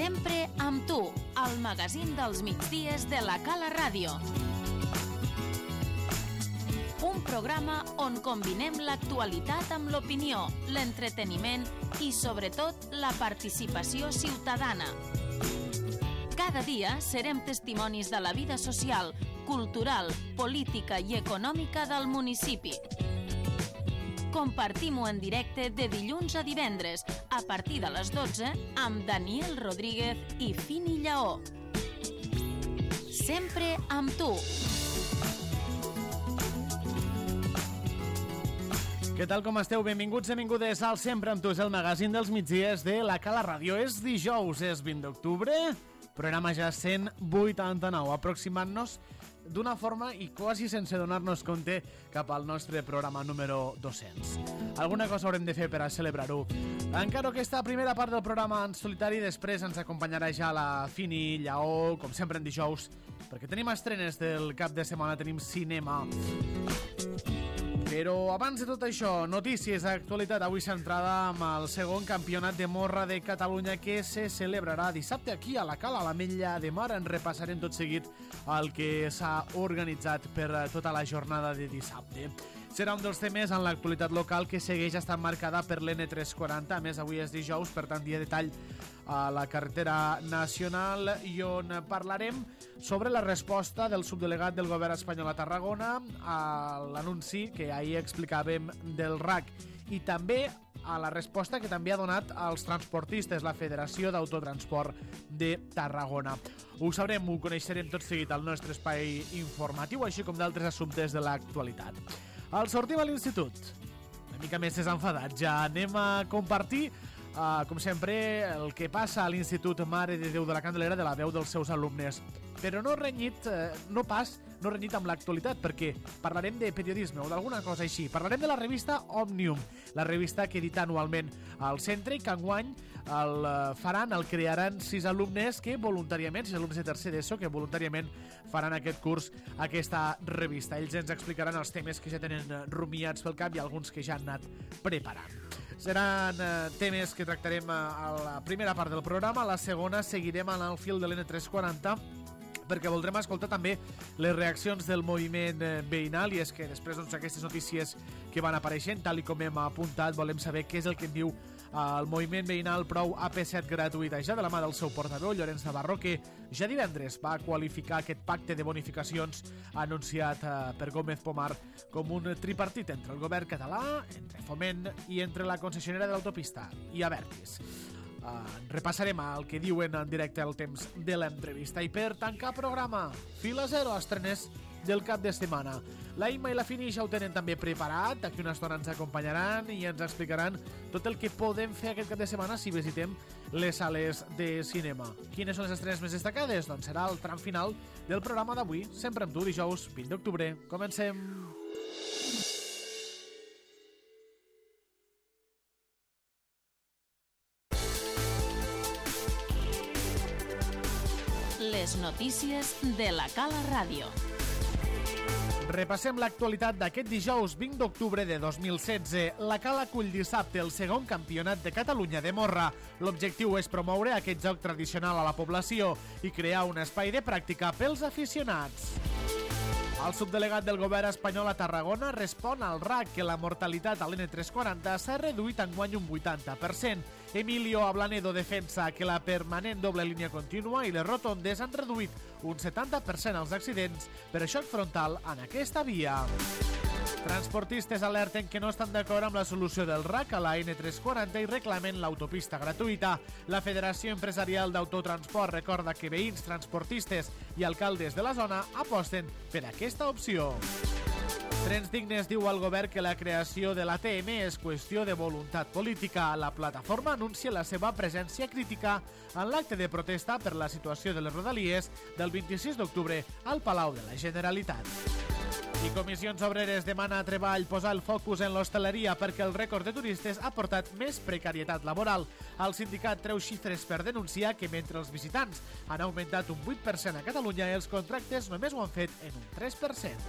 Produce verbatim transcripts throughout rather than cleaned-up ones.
Sempre amb tu, el magazín dels migdies de la Cala Ràdio. Un programa on combinem l'actualitat amb l'opinió, l'entreteniment i, sobretot, la participació ciutadana. Cada dia serem testimonis de la vida social, cultural, política i econòmica del municipi. Compartim-ho en directe de dilluns a divendres, a partir de les dotze, amb Daniel Rodríguez i Fini Lleó. Sempre amb tu. Què tal, com esteu? Benvinguts i benvingudes al Sempre amb tu, el magazín dels migdies de la Cala Ràdio. És dijous, és vint d'octubre, programa ja cent vuitanta-nou, aproximant-nos d'una forma i quasi sense donar-nos compte cap al nostre programa número dos-cents. Alguna cosa haurem de fer per a celebrar-ho. Encara que aquesta primera part del programa en solitari, després ens acompanyarà ja la Fini Lleó, com sempre en dijous, perquè tenim estrenes del cap de setmana, tenim cinema. Però abans de tot això, notícies d'actualitat avui centrada amb el segon campionat de morra de Catalunya que se celebrarà dissabte aquí a la Cala, a l'Ametlla de Mar. En repassarem tot seguit el que s'ha organitzat per tota la jornada de dissabte. Serà un dels temes en l'actualitat local que segueix estant marcada per l'N tres quaranta. A més, avui és dijous, per tant, dia de tall a la carretera nacional i on parlarem sobre la resposta del subdelegat del govern espanyol a Tarragona a l'anunci que ahir explicàvem del R A C i també a la resposta que també ha donat als transportistes, la Federació d'Autotransport de Tarragona. Ho sabrem, ho coneixerem tot seguit al nostre espai informatiu, així com d'altres assumptes de l'actualitat. Al sortim a l'institut, una mica més desenfadat, ja anem a compartir Uh, com sempre, el que passa a l'Institut Mare de Déu de la Candelera de la veu dels seus alumnes. Però no renyit, uh, no pas, no renyit amb l'actualitat, perquè parlarem de periodisme o d'alguna cosa així. Parlarem de la revista Òmnium, la revista que edita anualment al centre i que enguany el faran, el crearan sis alumnes que voluntàriament, sis alumnes de tercer d'ESO, que voluntàriament faran aquest curs, aquesta revista. Ells ens explicaran els temes que ja tenen rumiats pel cap i alguns que ja han anat preparant. Seran eh, temes que tractarem a la primera part del programa. A la segona seguirem en el fil de l'N tres quaranta perquè voldrem escoltar també les reaccions del moviment veïnal, i és que després doncs, aquestes notícies que van apareixent, tal i com hem apuntat, volem saber què és el que en diu el moviment veïnal Prou A P set gratuïta, ja de la mà del seu portaveu, Llorenç Navarro, que ja divendres va qualificar aquest pacte de bonificacions anunciat eh, per Gómez Pomar com un tripartit entre el govern català, entre Foment i entre la concessionària de l'autopista i Abertis. Uh, repassarem el que diuen en directe al temps de l'entrevista. I per tancar programa, fil a zero, estrenes del cap de setmana. La Imma i la Fini ja ho tenen també preparat. D'aquí una estona ens acompanyaran i ens explicaran tot el que podem fer aquest cap de setmana si visitem les sales de cinema. Quines són les estrenes més destacades? Doncs serà el tram final del programa d'avui. Sempre amb tu, dijous vint d'octubre. Comencem! Les notícies de la Cala Ràdio. Repassem l'actualitat d'aquest dijous vint d'octubre de dos mil setze. La Cala acull dissabte el segon campionat de Catalunya de morra. L'objectiu és promoure aquest joc tradicional a la població i crear un espai de pràctica pels aficionats. El subdelegat del govern espanyol a Tarragona respon al R A C que la mortalitat a l'N tres quaranta s'ha reduït enguany un vuitanta per cent. Emilio Ablanedo defensa que la permanent doble línia contínua i les rotondes han reduït un setanta per cent els accidents per xoc frontal en aquesta via. Transportistes alerten que no estan d'acord amb la solució del R A C a la N tres quaranta i reclamen l'autopista gratuïta. La Federació Empresarial d'Autotransport recorda que veïns, transportistes i alcaldes de la zona aposten per aquesta opció. Trens Dignes diu al govern que la creació de l'A T M és qüestió de voluntat política. La plataforma anuncia la seva presència crítica en l'acte de protesta per la situació de les Rodalies del vint-i-sis d'octubre al Palau de la Generalitat. I Comissions Obreres demana a Treball posar el focus en l'hostaleria perquè el rècord de turistes ha portat més precarietat laboral. El sindicat treu xifres per denunciar que mentre els visitants han augmentat un vuit per cent a Catalunya, els contractes només ho han fet en un tres per cent.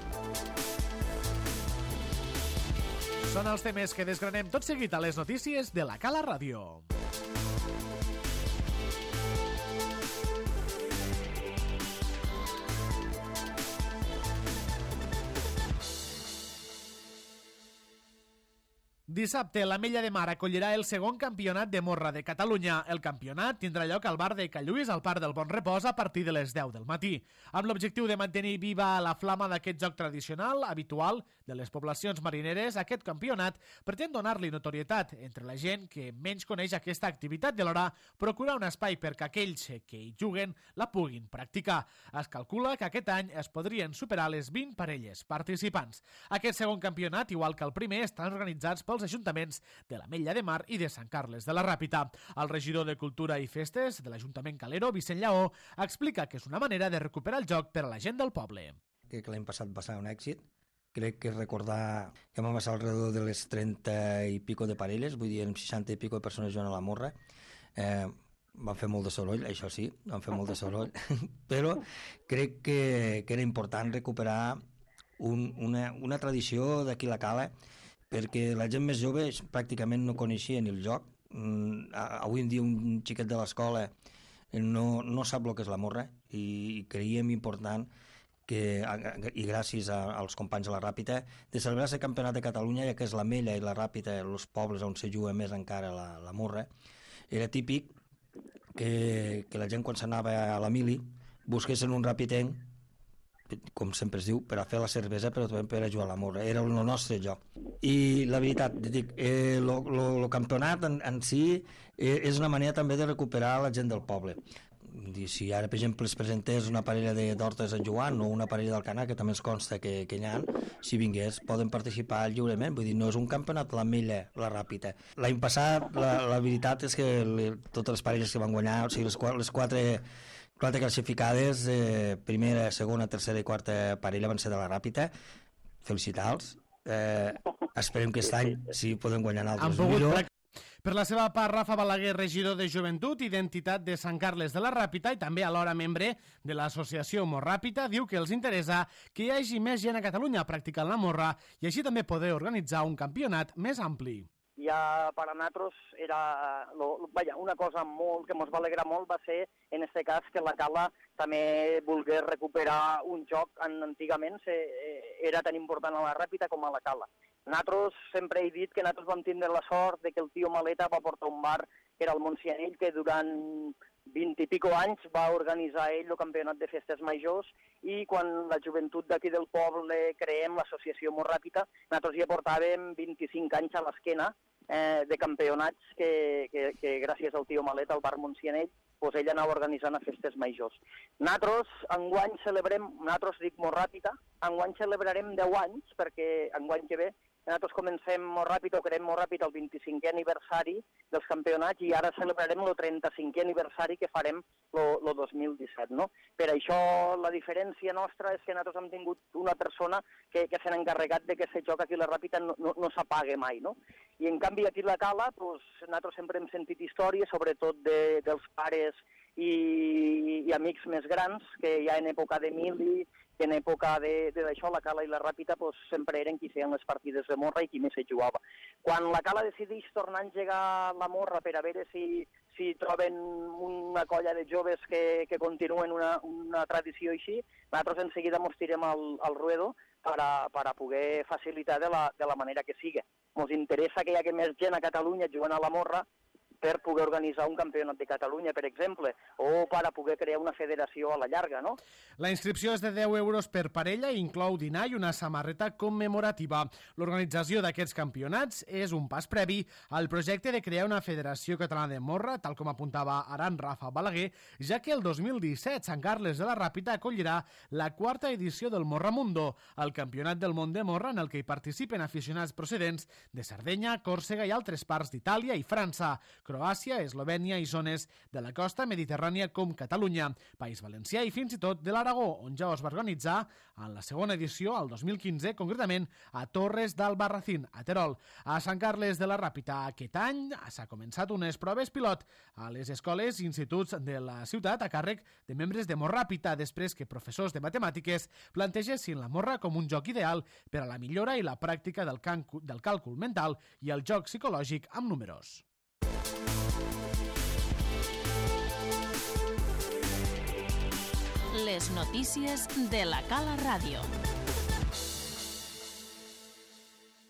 Són els temes que desgranem tot seguit a les notícies de la Cala Ràdio. Dissabte, l'Ametlla de Mar acollirà el segon campionat de morra de Catalunya. El campionat tindrà lloc al bar de Calluís, al Parc del Bon Repòs, a partir de les deu del matí. Amb l'objectiu de mantenir viva la flama d'aquest joc tradicional, habitual, de les poblacions marineres, aquest campionat pretén donar-li notorietat entre la gent que menys coneix aquesta activitat i alhora procurar un espai perquè aquells que hi juguen la puguin practicar. Es calcula que aquest any es podrien superar les vint parelles participants. Aquest segon campionat, igual que el primer, estan organitzats pels ajuntaments de l'Ametlla de Mar i de Sant Carles de la Ràpita. El regidor de Cultura i Festes de l'Ajuntament Calero, Vicent Lleó, explica que és una manera de recuperar el joc per a la gent del poble. Crec que l'any passat va ser un èxit. Crec que recordar que vam passar alrededor de les trenta i pico de parelles, vull dir, amb seixanta i pico de persones jugant a la morra. Eh, van fer molt de soroll, això sí, van fer molt de soroll, però crec que, que era important recuperar un, una, una tradició d'aquí la Cala, perquè la gent més jove pràcticament no coneixia ni el joc. Mm, avui en dia un xiquet de l'escola no, no sap el que és la morra i creiem important que, i gràcies a, als companys de la Ràpita, de celebrar el Campionat de Catalunya, ja que és l'Ametlla i la Ràpita, els pobles on se juga més encara la, la morra. Era típic que, que la gent quan s'anava a la mili busquessin un ràpitenc, com sempre es diu, per a fer la cervesa, però també per a jugar a la morra. Era el nostre joc. I la veritat, dic, eh, lo, lo, lo campionat en, en si eh, és una manera també de recuperar la gent del poble. I si ara, per exemple, es presentés una parella d'hortes en jugant o una parella d'Alcanar, que també ens consta que, que hi ha, si vingués, poden participar lliurement. Vull dir, no és un campionat l'Ametlla, la Ràpita. L'any passat, la, la veritat és que le, totes les parelles que van guanyar, o sigui, les, les quatre... Quatre classificades, eh, primera, segona, tercera i quarta parella van ser de la Ràpita. Felicitar-los. Eh, esperem que aquest any sí podem guanyar altres. Pogut... Per la seva part, Rafa Balaguer, regidor de Joventut i d'Entitat de Sant Carles de la Ràpita i també alhora membre de l'associació Morràpita, diu que els interessa que hi hagi més gent a Catalunya practicant la morra i així també poder organitzar un campionat més ampli. Ja per a nosaltres era, lo, vaja, una cosa molt que ens va alegrar molt va ser, en aquest cas, que la Cala també volgués recuperar un joc en antigament se, era tan important a la Ràpita com a la Cala. Nosaltres sempre he dit que nosaltres vam tindre la sort de que el tio Maleta va portar un bar que era el Montsianell, que durant vint i pico anys va organitzar ell el campionat de festes majors i quan la joventut d'aquí del poble creem l'associació Morràpita, nosaltres ja portàvem vint-i-cinc anys a l'esquena eh, de campionats que, que, que gràcies al tio Maleta, al bar Montsianell, pues ell anava organitzant a festes majors. Nosaltres enguany celebrem, nosaltres dic Morràpita, enguany celebrarem deu anys, perquè enguany que ve nosaltres comencem molt ràpid, o creem molt ràpid el vint-i-cinquè aniversari dels campionats i ara celebrarem el trenta-cinquè aniversari que farem el dos mil disset, no? Per això la diferència nostra és que nosaltres hem tingut una persona que, que s'ha encarregat de que aquest joc aquí a la Ràpita no, no, no s'apague mai, no? I en canvi aquí a la Cala, pues, nosaltres sempre hem sentit històries, sobretot de, dels pares i, i amics més grans, que ja en època de mili, que en època d'això, la Cala i la Ràpita pues, sempre eren qui feien les partides de morra i qui més se jugava. Quan la Cala decideix tornar a engegar la morra per a veure si, si troben una colla de joves que, que continuen una, una tradició així, nosaltres en seguida ens tirem al, al ruedo per a, per a poder facilitar de la, de la manera que sigui. Ens interessa que hi hagi més gent a Catalunya jugant a la morra per poder organitzar un campionat de Catalunya, per exemple, o per a poder crear una federació a la llarga, no? La inscripció és de deu euros per parella i inclou dinar i una samarreta commemorativa. L'organització d'aquests campionats és un pas previ al projecte de crear una federació catalana de morra, tal com apuntava Aran Rafa Balaguer, ja que el dos mil disset Sant Carles de la Ràpita acollirà la quarta edició del Morramundo, el campionat del món de morra en el que hi participen aficionats procedents de Sardenya, Còrsega i altres parts d'Itàlia i França, Croàcia, Eslovènia i zones de la costa mediterrània com Catalunya, País Valencià i fins i tot de l'Aragó, on ja es va organitzar en la segona edició, al dos mil quinze, concretament a Torres d'Albarracín, a Terol. A Sant Carles de la Ràpita aquest any s'ha començat unes proves pilot a les escoles i instituts de la ciutat a càrrec de membres de Morràpita, després que professors de matemàtiques plantegessin la morra com un joc ideal per a la millora i la pràctica del, del càlcul mental i el joc psicològic amb números. Les notícies de la Cala Ràdio.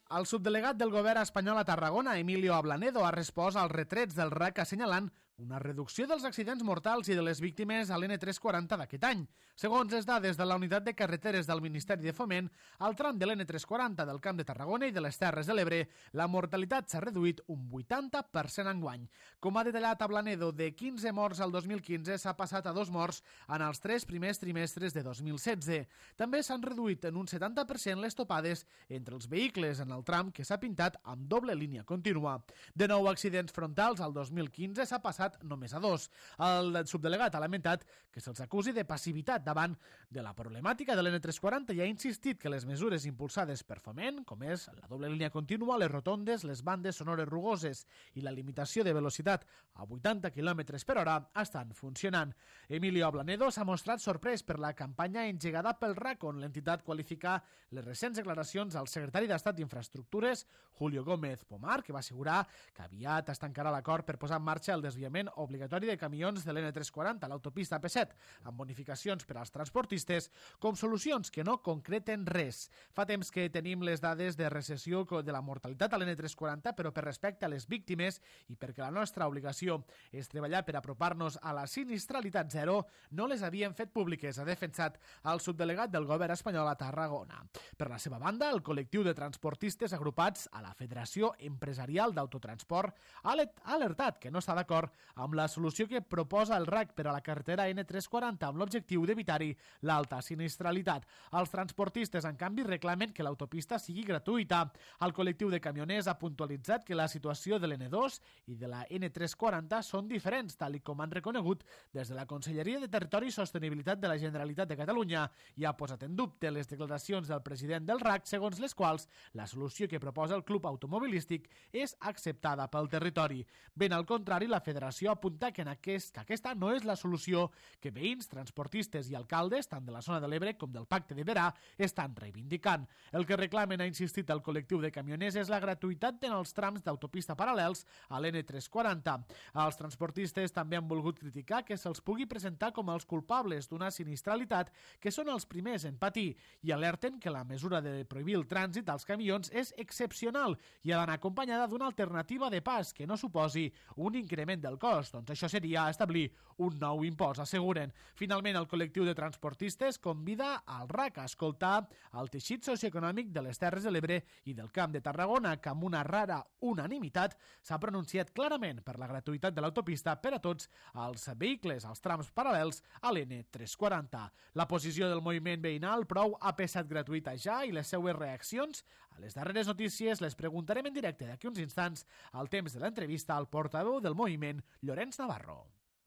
El subdelegat del govern espanyol a Tarragona, Emilio Ablanedo, ha respost als retrets del R A C assenyalant una reducció dels accidents mortals i de les víctimes a l'N tres quaranta d'aquest any. Segons les dades de la Unitat de Carreteres del Ministeri de Foment, al tram de l'N tres quaranta del Camp de Tarragona i de les Terres de l'Ebre, la mortalitat s'ha reduït un vuitanta per cent enguany. Com ha detallat Ablanedo, de quinze morts al dos mil quinze s'ha passat a dos morts en els tres primers trimestres de dos mil setze. També s'han reduït en un setanta per cent les topades entre els vehicles en el tram que s'ha pintat amb doble línia contínua. De nou accidents frontals al dos mil quinze s'ha passat només a dos. El subdelegat ha lamentat que se'ls acusi de passivitat davant de la problemàtica de l'N tres quaranta i ha insistit que les mesures impulsades per Foment, com és la doble línia contínua, les rotondes, les bandes sonores rugoses i la limitació de velocitat a vuitanta quilòmetres per hora, estan funcionant. Emilio Ablanedo s'ha mostrat sorprès per la campanya engegada pel R A C, on l'entitat qualifica les recents declaracions al secretari d'Estat d'Infraestructures, Julio Gómez Pomar, que va assegurar que aviat es tancarà l'acord per posar en marxa el desviament obligatori de camions de l'N tres quaranta a l'autopista P set, amb bonificacions per als transportistes, com solucions que no concreten res. Fa temps que tenim les dades de recessió de la mortalitat a l'N tres quaranta, però per respecte a les víctimes i perquè la nostra obligació és treballar per apropar-nos a la sinistralitat zero, no les havien fet públiques, ha defensat el subdelegat del govern espanyol a Tarragona. Per la seva banda, el col·lectiu de transportistes agrupats a la Federació Empresarial d'Autotransport ha alertat que no està d'acord amb la solució que proposa el R A C per a la carretera N tres quaranta amb l'objectiu d'evitar-hi l'alta sinistralitat. Els transportistes, en canvi, reclamen que l'autopista sigui gratuïta. El col·lectiu de camioners ha puntualitzat que la situació de l'N dos i de la N tres quaranta són diferents, tal i com han reconegut des de la Conselleria de Territori i Sostenibilitat de la Generalitat de Catalunya, i ha posat en dubte les declaracions del president del R A C, segons les quals la solució que proposa el club automobilístic és acceptada pel territori. Ben al contrari, la Federació apunta que, en aquest, que aquesta no és la solució que veïns, transportistes i alcaldes, tant de la zona de l'Ebre com del Pacte de Berà, estan reivindicant. El que reclamen, ha insistit el col·lectiu de camioners, és la gratuïtat en els trams d'autopista paral·lels a l'N tres quaranta. Els transportistes també han volgut criticar que se'ls pugui presentar com els culpables d'una sinistralitat que són els primers en patir i alerten que la mesura de prohibir el trànsit als camions és excepcional i ha d'anar acompanyada d'una alternativa de pas que no suposi un increment del cost. Doncs això seria establir un nou impost, asseguren. Finalment, el col·lectiu de transportistes convida al R A C a escoltar el teixit socioeconòmic de les Terres de l'Ebre i del Camp de Tarragona, que amb una rara unanimitat s'ha pronunciat clarament per la gratuïtat de l'autopista per a tots els vehicles als trams paral·lels a l'N tres quaranta. La posició del moviment veïnal Prou ha pesat gratuïta ja i les seues reaccions a les darreres notícies les preguntarem en directe d'aquí uns instants al temps de l'entrevista al portaveu del moviment, Llorenç Navarro.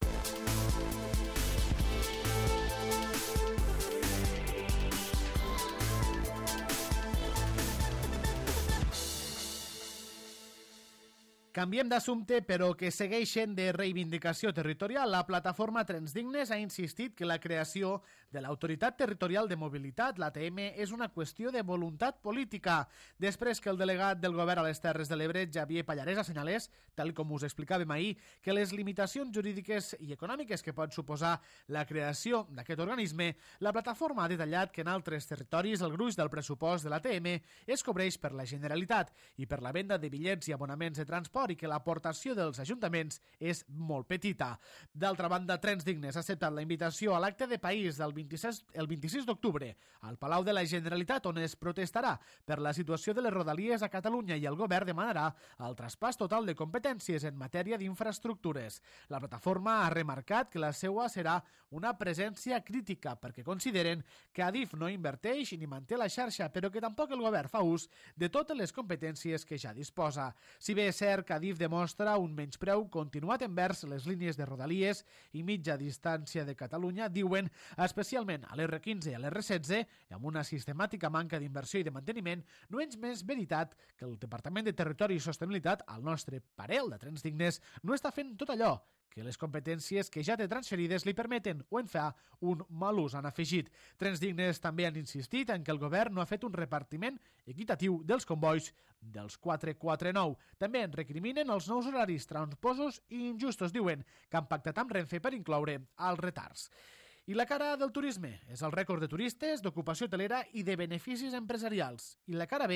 Canviem d'assumpte, però que segueixen de reivindicació territorial. La plataforma Trens Dignes ha insistit que la creació de l'Autoritat Territorial de Mobilitat, l'A T M, és una qüestió de voluntat política. Després que el delegat del govern a les Terres de l'Ebre, Xavier Pallarès, assenyalés, tal com us explicàvem ahir, que les limitacions jurídiques i econòmiques que pot suposar la creació d'aquest organisme, la plataforma ha detallat que en altres territoris el gruix del pressupost de l'A T M es cobreix per la Generalitat i per la venda de bitllets i abonaments de transport i que l'aportació dels ajuntaments és molt petita. D'altra banda, Trens Dignes ha acceptat la invitació a l'acte de país del vint-i-sis, el vint-i-sis d'octubre al Palau de la Generalitat, on es protestarà per la situació de les rodalies a Catalunya i el govern demanarà el traspàs total de competències en matèria d'infraestructures. La plataforma ha remarcat que la seua serà una presència crítica perquè consideren que Adif no inverteix ni manté la xarxa, però que tampoc el govern fa ús de totes les competències que ja disposa. Si bé és cert que Adif demostra un menyspreu continuat envers les línies de rodalies i mitja distància de Catalunya, diuen, especialment a l'R quinze i a l'R setze, i amb una sistemàtica manca d'inversió i de manteniment, no és més veritat que el Departament de Territori i Sostenibilitat, al nostre parer, el de Trens Dignes, no està fent tot allò que les competències que ja té transferides li permeten o en fa un mal ús, han afegit. Trens Dignes també han insistit en que el govern no ha fet un repartiment equitatiu dels convois dels quatre quatre nou. També en recriminen els nous horaris tramposos i injustos, diuen, que han pactat amb Renfe per incloure els retards. I la cara del turisme és el rècord de turistes, d'ocupació hotelera i de beneficis empresarials. I la cara B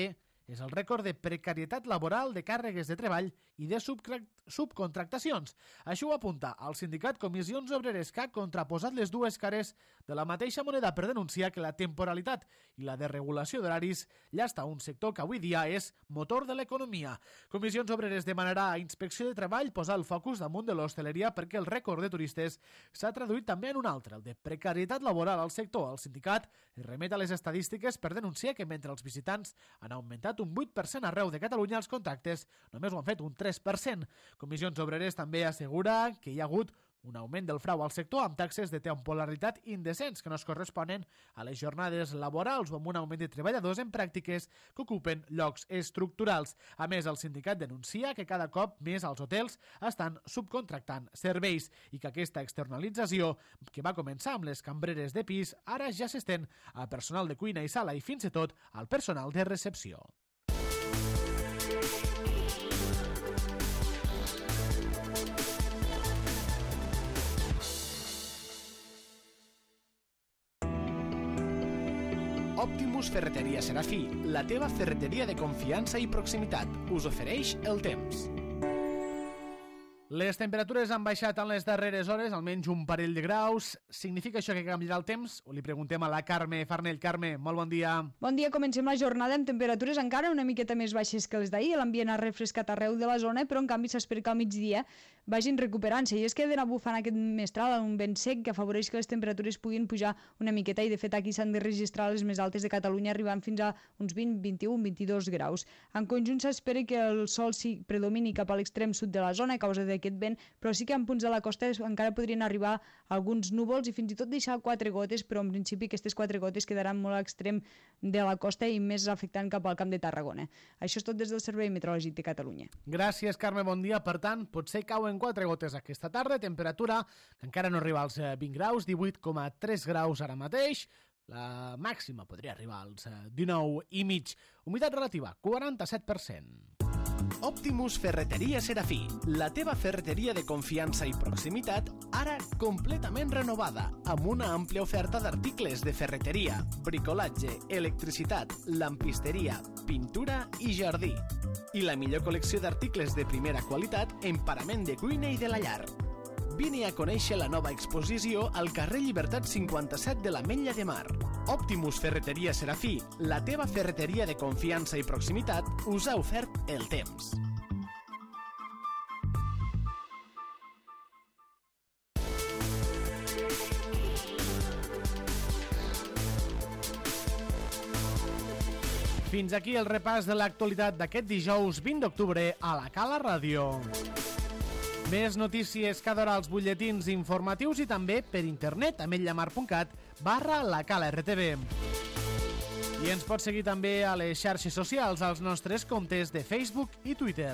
és el rècord de precarietat laboral, de càrregues de treball i de subcontractacions. Això ho apunta el sindicat Comissions Obreres, que ha contraposat les dues cares de la mateixa moneda per denunciar que la temporalitat i la desregulació d'horaris llasta un sector que avui dia és motor de l'economia. Comissions Obreres demanarà a Inspecció de Treball posar el focus damunt de l'hostaleria perquè el rècord de turistes s'ha traduït també en un altre, el de precarietat laboral al sector. El sindicat es remet a les estadístiques per denunciar que mentre els visitants han augmentat un vuit per cent arreu de Catalunya, els contractes només ho han fet un tres per cent. Comissions Obreres també assegura que hi ha hagut un augment del frau al sector amb taxes de temporalitat indecents que no es corresponen a les jornades laborals o amb un augment de treballadors en pràctiques que ocupen llocs estructurals. A més, el sindicat denuncia que cada cop més els hotels estan subcontractant serveis i que aquesta externalització, que va començar amb les cambreres de pis, ara ja s'estén a personal de cuina i sala i fins i tot al personal de recepció. Optimus Ferreteria Serafí, la teva ferreteria de confiança i proximitat, us ofereix el temps. Les temperatures han baixat en les darreres hores, almenys un parell de graus. Significa això que canviarà el temps? O li preguntem a la Carme Farnell. Carme, molt bon dia. Bon dia, comencem la jornada amb temperatures encara una miqueta més baixes que les d'ahir. L'ambient ha refrescat arreu de la zona, però en canvi s'espera que al migdia vagin recuperant-se. I és que d'anar bufant aquest mestral amb un vent sec que afavoreix que les temperatures puguin pujar una miqueta i de fet aquí s'han de registrar les més altes de Catalunya arribant fins a uns vint, vint-i-u, vint-i-dos graus. En conjunt s'espera que el sol sí predomini cap a l'extrem sud de la zona a causa d'aquest vent, però sí que en punts de la costa encara podrien arribar alguns núvols i fins i tot deixar quatre gotes, però en principi aquestes quatre gotes quedaran molt a l'extrem de la costa i més afectant cap al Camp de Tarragona. Això és tot des del Servei Meteorològic de Catalunya. Gràcies, Carme, bon dia. Per tant, potser cauen quatre gotes aquesta tarda, temperatura que encara no arriba als vint graus, divuit coma tres graus ara mateix. La màxima podria arribar als dinou i mig. Humitat relativa, quaranta-set per cent. Optimus Ferreteria Serafí, la teva ferreteria de confiança i proximitat, ara completament renovada, amb una àmplia oferta d'articles de ferreteria, bricolatge, electricitat, lampisteria, pintura i jardí. I la millor col·lecció d'articles de primera qualitat en parament de cuina i de la llar. Vine a conèixer la nova exposició al carrer Llibertat cinquanta-set de l'Ametlla de Mar. Optimus Ferreteria Serafí, la teva ferreteria de confiança i proximitat, us ha ofert el temps. Fins aquí el repàs de l'actualitat d'aquest dijous vint d'octubre a la Cala Ràdio. Més notícies cada hora als butlletins informatius i també per internet a ametlla mar punt cat barra la Cala R T V. I ens pots seguir també a les xarxes socials als nostres comptes de Facebook i Twitter.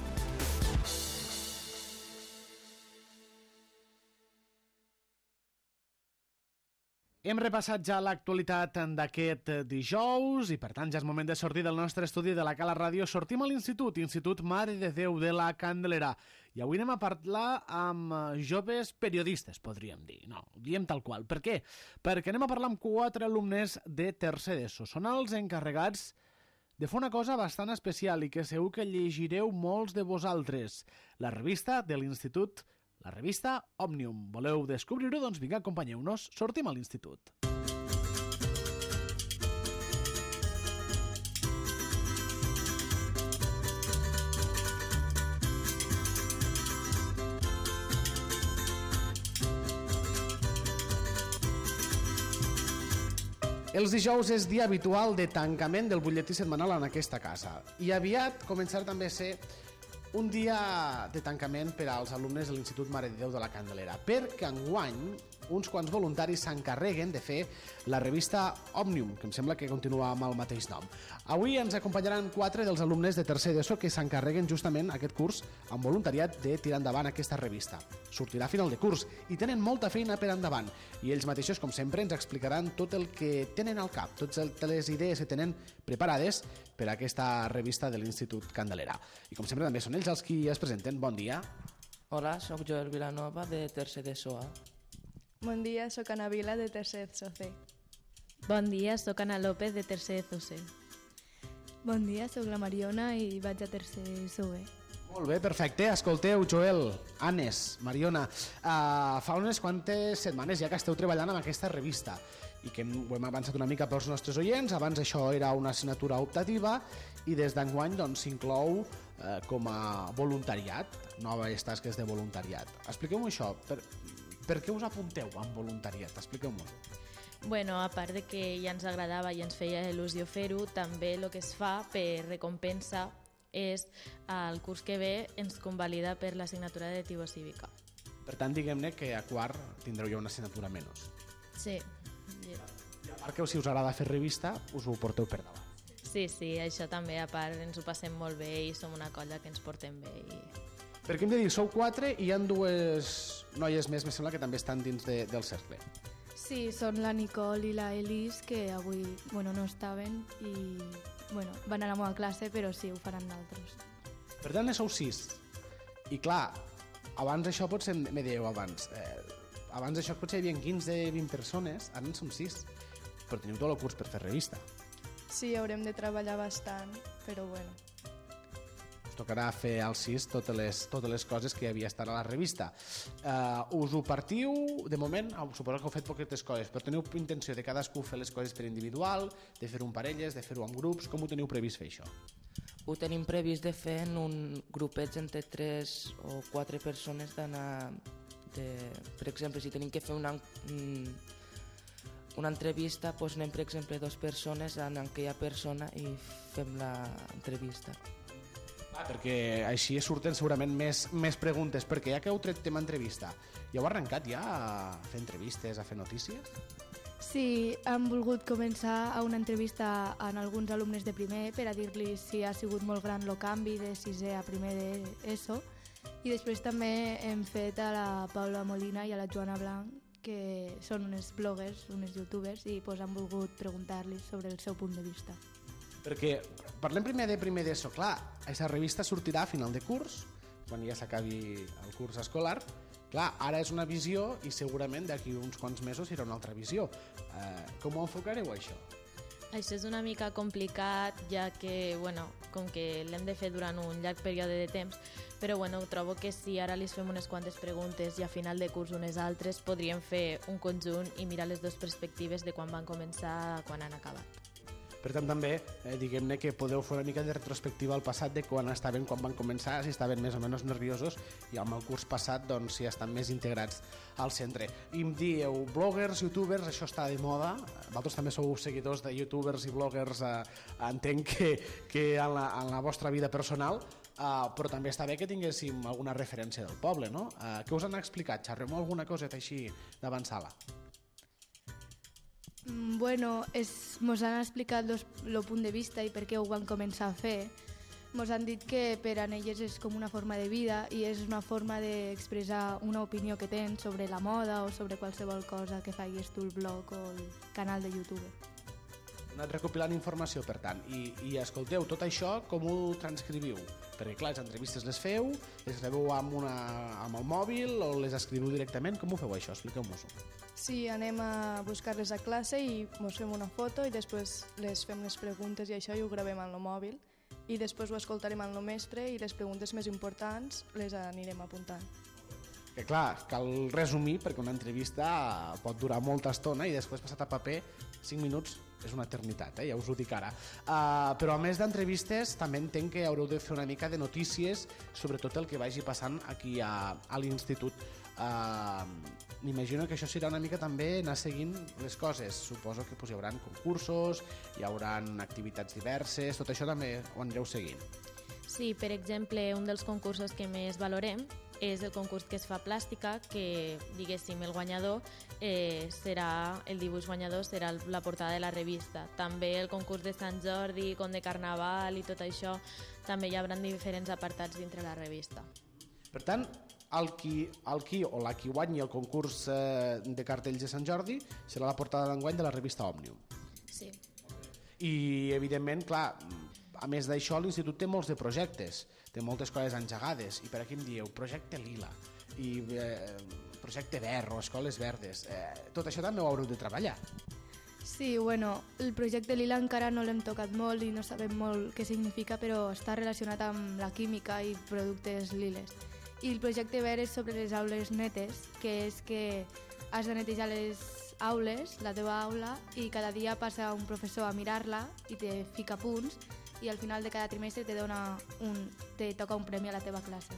Hem repassat ja l'actualitat d'aquest dijous i, per tant, ja és moment de sortir del nostre estudi de la Cala Ràdio. Sortim a l'Institut, Institut Mare de Déu de la Candelera. I avui anem a parlar amb joves periodistes, podríem dir. No, ho diem tal qual. Per què? Perquè anem a parlar amb quatre alumnes de tercer d'ESO. Són els encarregats de fer una cosa bastant especial i que segur que llegireu molts de vosaltres. La revista de l'Institut La revista Òmnium. Voleu descobrir-ho? Doncs vinga, acompanyeu-nos. Sortim a l'Institut. Els dijous és dia habitual de tancament del butlletí setmanal en aquesta casa. I aviat començarà també a ser un dia de tancament per als alumnes de l'Institut Mare de Déu de la Candelera, perquè enguany uns quants voluntaris s'encarreguen de fer la revista Òmnium, que em sembla que continua amb el mateix nom. Avui ens acompanyaran quatre dels alumnes de tercer d'ESO que s'encarreguen justament aquest curs amb voluntariat de tirar endavant aquesta revista. Sortirà a final de curs i tenen molta feina per endavant i ells mateixos, com sempre, ens explicaran tot el que tenen al cap, totes les idees que tenen preparades per a aquesta revista de l'Institut Candelera. I com sempre també són ells els qui es presenten. Bon dia. Hola, sóc Joel Vilanova de tercer d'ESO A. Bon dia, sóc Ana Vila de tercer d'ESO C. Bon dia, sóc Ana López de tercer d'ESO C. Bon dia, sóc la Mariona i vaig a tercer S O B. Molt bé, perfecte. Escolteu, Joel, Anes, Mariona, uh, fa unes quantes setmanes ja que esteu treballant amb aquesta revista i que ho hem avançat una mica pels nostres oients. Abans això era una assignatura optativa i des d'enguany doncs, s'inclou eh, com a voluntariat, noves tasques de voluntariat. Expliqueu-m'ho això, per, per què us apunteu amb voluntariat? Expliqueu-m'ho. Bueno, a part de que ja ens agradava i ens feia il·lusió fer-ho, també el que es fa per recompensa és el curs que ve ens convalida per l'assignatura de Tibo Cívica. Per tant, diguem-ne que a quart tindreu ja una assignatura menys. Sí. I a part que si us agrada fer revista, us ho porteu per davant. Sí, sí, això també, a part ens ho passem molt bé i som una colla que ens portem bé. I... Perquè hem de dir, sou quatre i hi ha dues noies més, me sembla que també estan dins de, del cercle. Sí, són la Nicole i la Elis, que avui bueno, no estaven i bueno, van a la meva classe, però sí, ho faran d'altres. Per tant, ne sou sis. I clar, abans això potser me dieu abans, eh, abans això potser hi havia quinze vint persones, ara en som sis, però teniu tot el curs per fer revista. Sí, haurem de treballar bastant, però bueno. Us tocarà fer als sis totes les, totes les coses que hi havia estat a la revista. Uh, us ho partiu, de moment, suposo que heu fet poquetes coses, però teniu intenció de cadascú fer les coses per individual, de fer-ho en parelles, de fer-ho en grups, com ho teniu previst fer això? Ho tenim previst de fer en un grupets entre tres o quatre persones d'anar... De... Per exemple, si tenim que fer una, una entrevista, doncs anem, per exemple, dues persones en aquella persona i fem l'entrevista. Ah, perquè així surten segurament més, més preguntes, perquè ja que heu tret tema entrevista, ja heu arrencat ja a fer entrevistes, a fer notícies? Sí, hem volgut començar a una entrevista en alguns alumnes de primer per a dir-li si ha sigut molt gran el canvi de sisè a primer d'ESO i després també hem fet a la Paula Molina i a la Joana Blanc, que són unes bloggers, unes youtubers, i doncs hem volgut preguntar-los sobre el seu punt de vista. Perquè parlem primer de primer d'ESO, clar, aquesta revista sortirà a final de curs, quan ja s'acabi el curs escolar. Clar, ara és una visió i segurament d'aquí uns quants mesos serà una altra visió. Eh, com ho enfocareu, això? Això és una mica complicat, ja que, bueno, com que l'hem de fer durant un llarg període de temps, però bueno, trobo que si ara li fem unes quantes preguntes i a final de curs unes altres, podríem fer un conjunt i mirar les dues perspectives de quan van començar a quan han acabat. Per tant, també, eh, diguem-ne que podeu fer una mica de retrospectiva al passat de quan estaven, quan van començar, si estaven més o menys nerviosos, i amb el curs passat, doncs, si estan més integrats al centre. I em dieu, bloggers, youtubers, això està de moda, vosaltres també sou seguidors de youtubers i bloggers, eh, entenc que, que en, la, en la vostra vida personal, eh, però també està bé que tinguéssim alguna referència del poble, no? Eh, què us han explicat? Xerrem alguna coseta així d'avançar-la? Bueno, es, mos han explicat el punt de vista i per què ho van començar a fer. Mos han dit que per a elles és com una forma de vida i és una forma d'expressar una opinió que tens sobre la moda o sobre qualsevol cosa que facis tu el blog o el canal de YouTube. Han anat recopilant informació, per tant, i, i escolteu, tot això com ho transcriviu? Perquè clar, les entrevistes les feu, les rebeu amb, una, amb el mòbil o les escriviu directament? Com ho feu això? Expliqueu-nos-ho. Sí, anem a buscar-les a classe i ens fem una foto i després les fem les preguntes i això i ho gravem en el mòbil i després ho escoltarem amb el mestre i les preguntes més importants les anirem apuntant. Que clar, cal resumir perquè una entrevista pot durar molta estona i després passat a paper cinc minuts és una eternitat, eh? Ja us ho dic ara. Uh, però a més d'entrevistes també entenc que haureu de fer una mica de notícies sobre tot el que vagi passant aquí a, a l'institut. Uh, M'imagino que això serà una mica també anar seguint les coses. Suposo que pues, hi haurà concursos, hi haurà activitats diverses, tot això també ho anireu seguint. Sí, per exemple, un dels concursos que més valorem és el concurs que es fa plàstica, que, diguéssim, el guanyador eh, serà, el dibuix guanyador serà la portada de la revista. També el concurs de Sant Jordi, com de Carnaval i tot això, també hi haurà diferents apartats dintre la revista. Per tant, el qui, el qui o la qui guanyi el concurs eh, de cartells de Sant Jordi serà la portada d'enguany de la revista Òmnium. Sí. I, evidentment, clar, a més d'això, l'institut té molts de projectes, té moltes coses engegades, i per aquí em dieu projecte lila, i eh, projecte verd o escoles verdes, eh, tot això també ho haureu de treballar. Sí, bueno, el projecte Lila encara no l'hem tocat molt i no sabem molt què significa, però està relacionat amb la química i productes liles. I el projecte Ver és sobre les aules netes, que és que has de netejar les aules, la teva aula, i cada dia passa un professor a mirar-la i te fica punts, i al final de cada trimestre te, dona un, te toca un premi a la teva classe.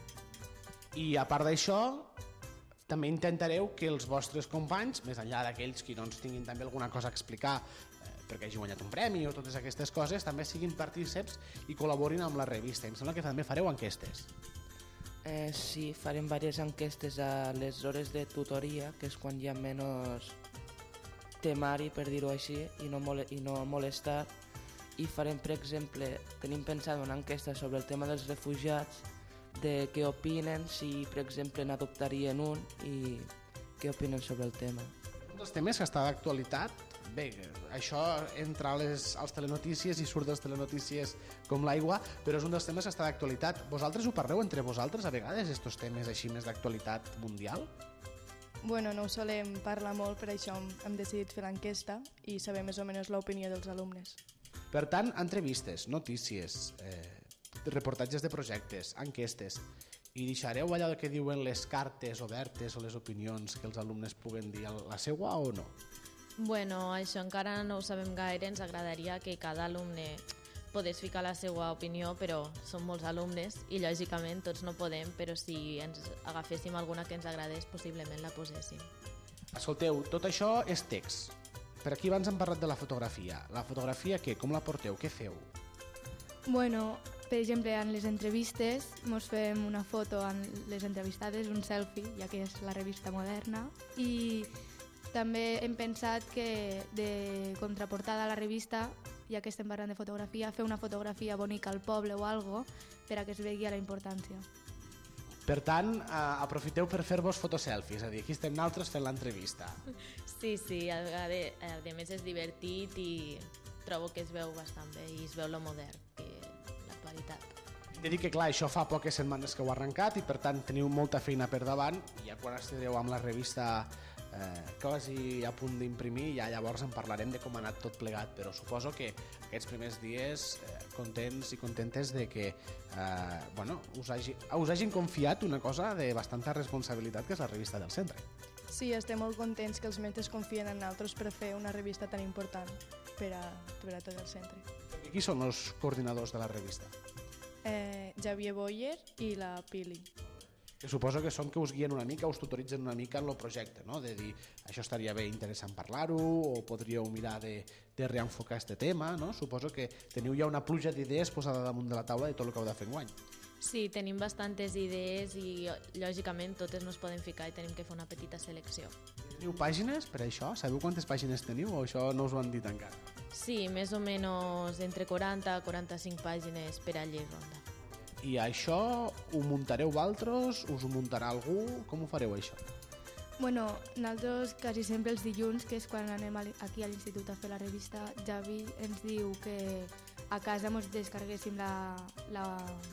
I a part d'això, també intentareu que els vostres companys, més enllà d'aquells que doncs, tinguin també alguna cosa a explicar eh, perquè hagi guanyat un premi o totes aquestes coses, també siguin partíceps i col·laborin amb la revista. Em sembla que també fareu enquestes. Eh, sí, farem diverses enquestes a les hores de tutoria, que és quan hi ha menys temari, per dir-ho així, i no, mole i no molestar. I farem, per exemple, tenim pensat una enquesta sobre el tema dels refugiats, de què opinen, si, per exemple, n'adoptarien un i què opinen sobre el tema. Un dels temes que està d'actualitat, bé, això entra a les, als telenotícies i surt dels telenotícies com l'aigua, però és un dels temes que està d'actualitat. Vosaltres ho parleu entre vosaltres a vegades, estos temes així més d'actualitat mundial? Bueno, no ho solem parlar molt, per això hem, hem decidit fer l'enquesta i saber més o menys l'opinió dels alumnes. Per tant, entrevistes, notícies, eh, reportatges de projectes, enquestes, i deixareu allò que diuen les cartes obertes o les opinions que els alumnes puguen dir la seua o no? Bueno, això encara no ho sabem gaire, ens agradaria que cada alumne pogués ficar la seva opinió, però som molts alumnes i lògicament tots no podem, però si ens agaféssim alguna que ens agradés, possiblement la poséssim. Escolteu, tot això és text. Per aquí abans hem parlat de la fotografia. La fotografia què? Com la porteu? Què feu? Bueno, per exemple, en les entrevistes mos fem una foto amb les entrevistades, un selfie, ja que és la revista moderna, i també hem pensat que de contraportada a la revista, ja que estem parlant de fotografia, fer una fotografia bonica al poble o algo per a que es vegi la importància. Per tant, eh, aprofiteu per fer-vos fotoselfies, és a dir, aquí estem nosaltres fent l'entrevista. Sí, sí, a, a, a, a més és divertit i trobo que es veu bastant bé i es veu lo modern, que l'actualitat. He de dir que clar, això fa poques setmanes que heu arrencat i per tant teniu molta feina per davant i ja quan estigueu amb la revista eh, quasi a punt d'imprimir ja llavors en parlarem de com ha anat tot plegat, però suposo que aquests primers dies eh, contents i contentes de que eh, bueno, us, hagi, us hagin confiat una cosa de bastanta responsabilitat que és la revista del centre. Sí, estem molt contents que els mestres confien en nosaltres per fer una revista tan important per a, per a tot el centre. I qui són els coordinadors de la revista? Eh, Javier Boyer i la Pili. Que suposo que són que us guien una mica, us tutoritzen una mica en el projecte, no? De dir, això estaria bé interessant parlar-ho, o podríeu mirar de, de reenfocar este tema, no? Suposo que teniu ja una pluja d'idees posada damunt de la taula de tot el que heu de fer enguany. Sí, tenim bastantes idees i lògicament totes no es poden ficar i tenim que fer una petita selecció. Teniu pàgines per això? Sabeu quantes pàgines teniu o això no us ho han dit encara? Sí, més o menys entre quaranta a quaranta-cinc pàgines per a llei ronda. I això ho muntareu vosaltres? Us ho muntarà algú? Com ho fareu això? Bueno, nosaltres quasi sempre els dilluns, que és quan anem aquí a l'institut a fer la revista, Javi ens diu que a casa ens descarreguéssim la, la,